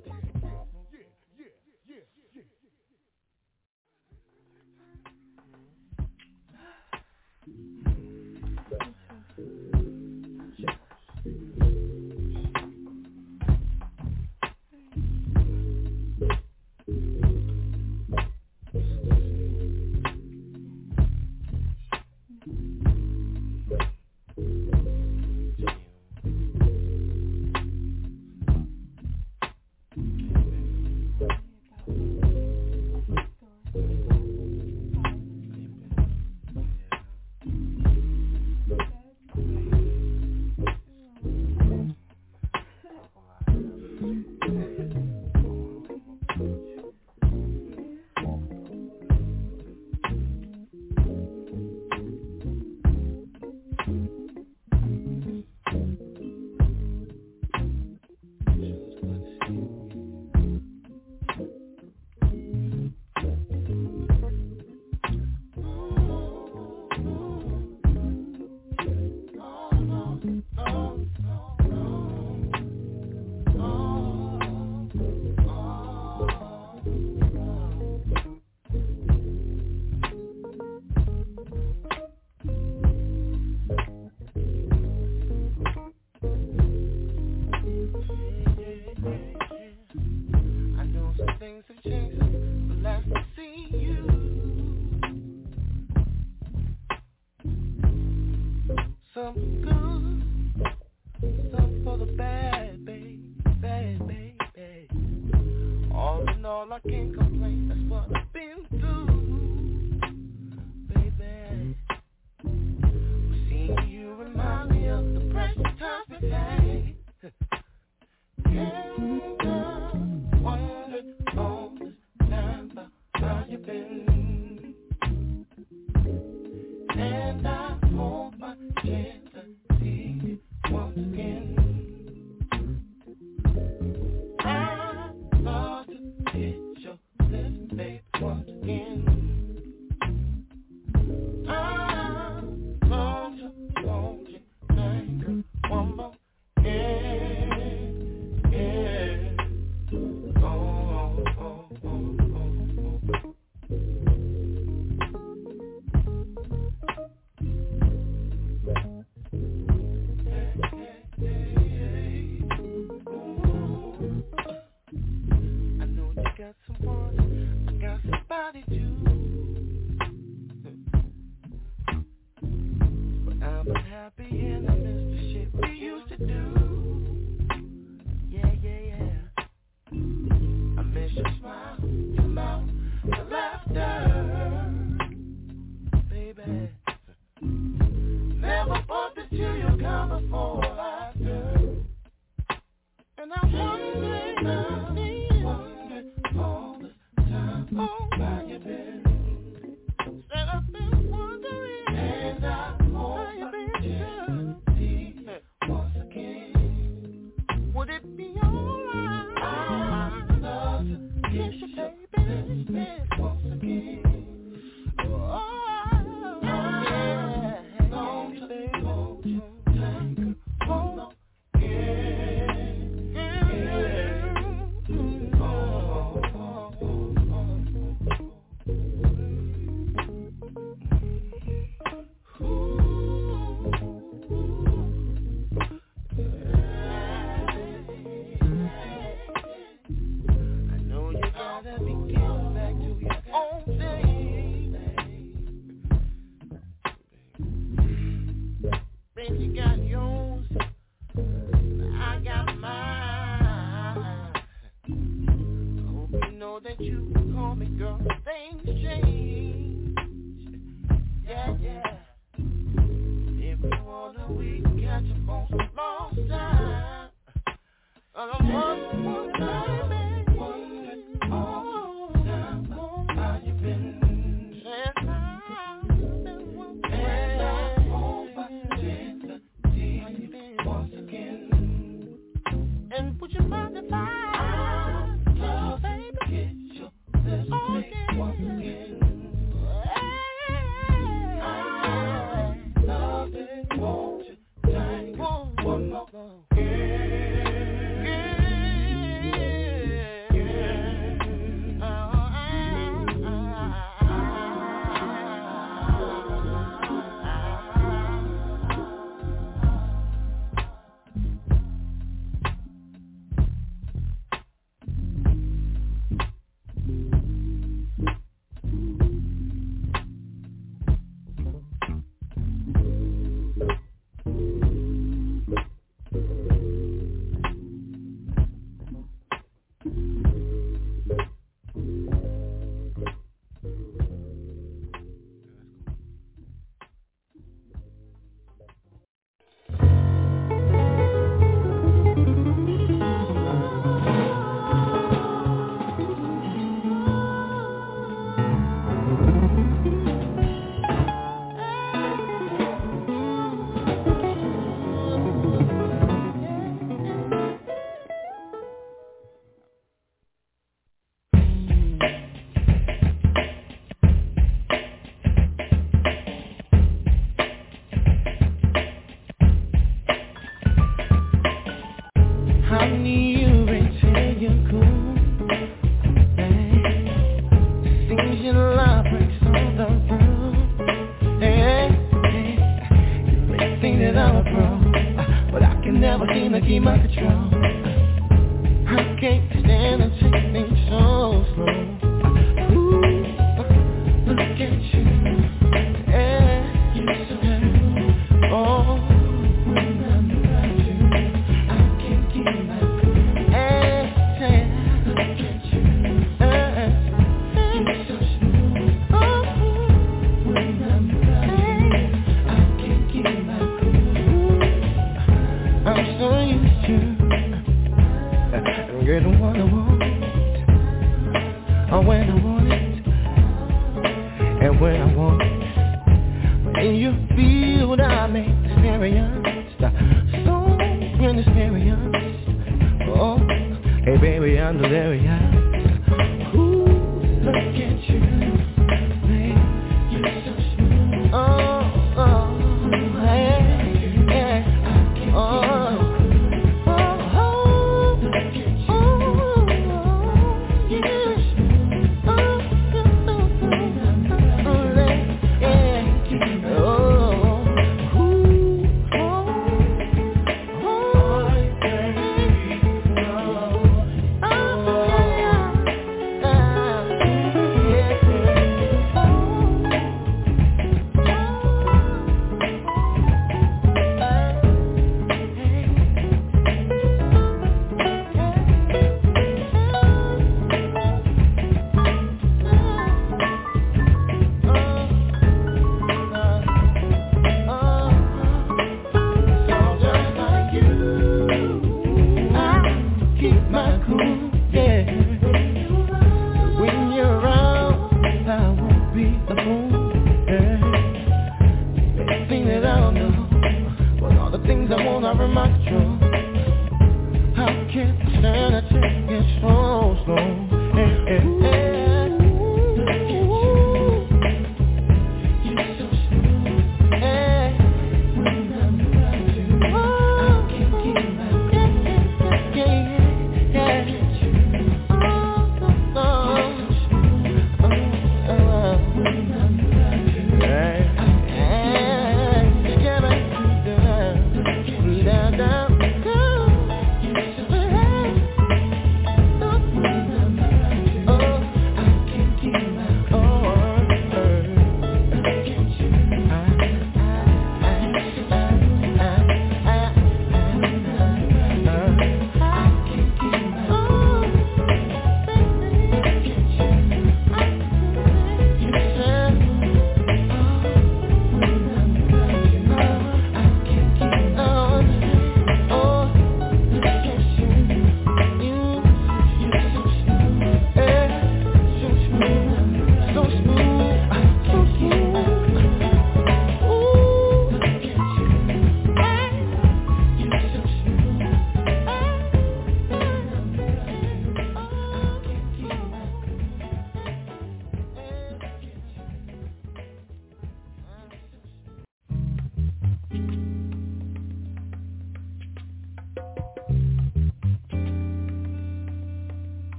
H: baby. Never thought that you'd come before I do. And I'm wondering all the time why you've been. Said I've been wondering, and I hope you've been see once again. Would it be alright? I'd love to kiss you, baby, once again. You got yours, I got mine. I hope you know that you can call me girl. Things change, yeah. If you wanna, we can catch up on some lost time. I'm wondering, all the time, how you been? Once again, and would you mind if I love, baby, get your best once again? I love it, won't you take one more?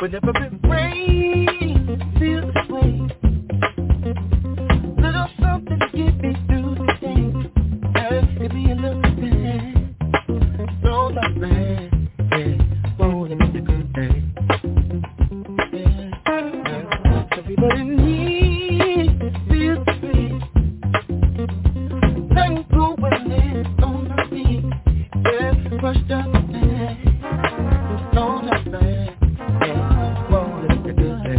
H: Whenever it rains, feel this way. Little something to get me through the day. Give me a little bit. No, not bad. Yeah, won't make a good day. Yeah. Everybody needs to feel the breeze. Nothing cool when it's on my feet. Yeah, crushed up bad. No, not bad. Yeah, won't make a good day.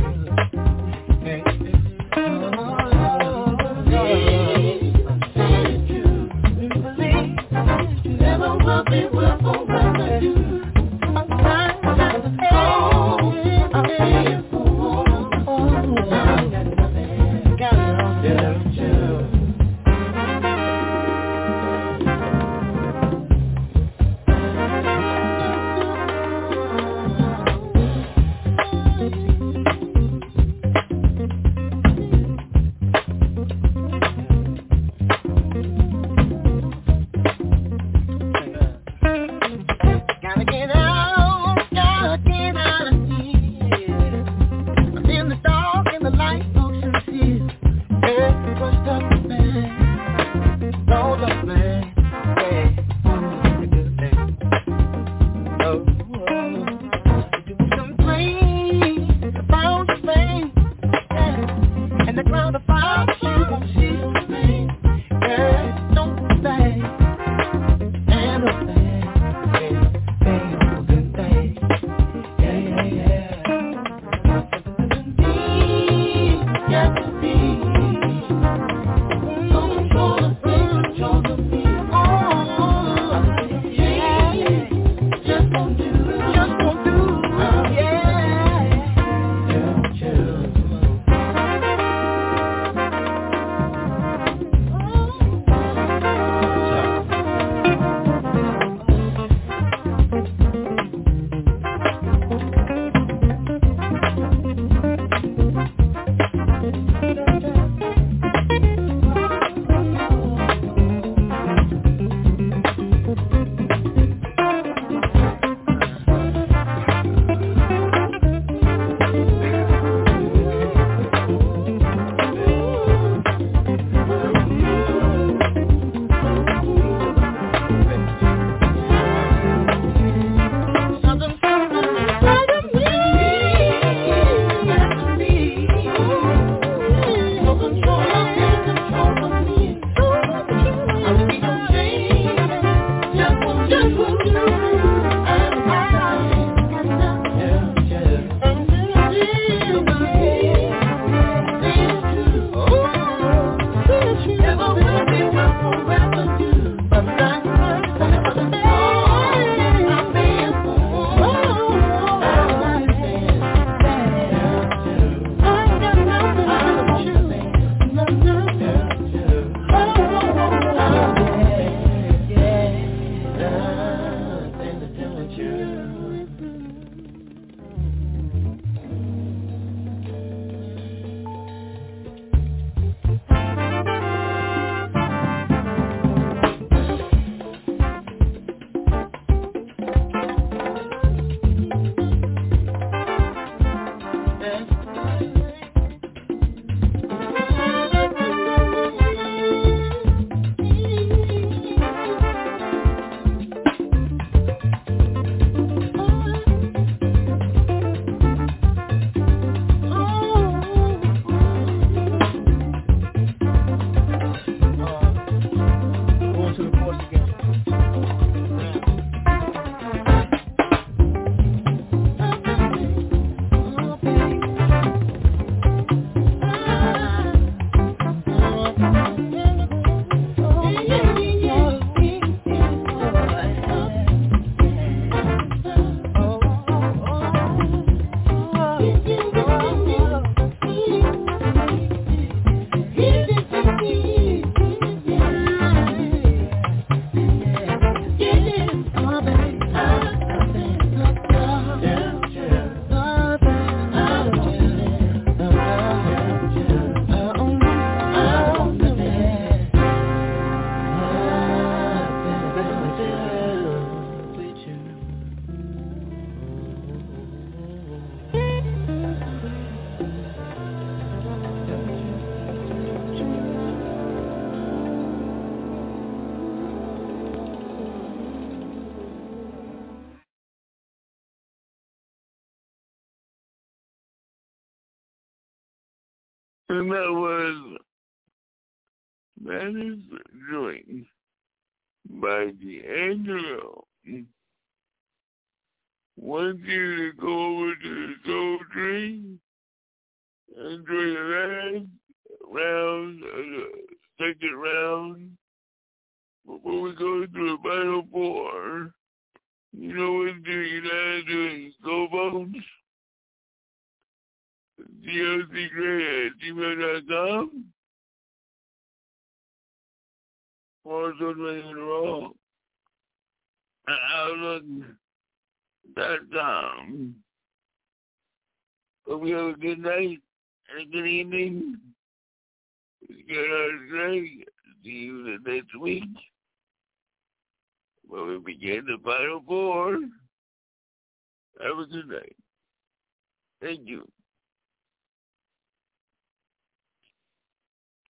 C: And that was Madness Joint by D'Angelo. Want you to go over to the Soul Train and enjoy the last round, the second round, before we go to the final four. You know what to do, you gotta do it. Go Bones. DLCGreat@gmail.com. Also, wrong. Outlook.com. Hope you have a good night and a good evening. Get out great. See you the next week when we begin the final four. Have a good night. Thank you.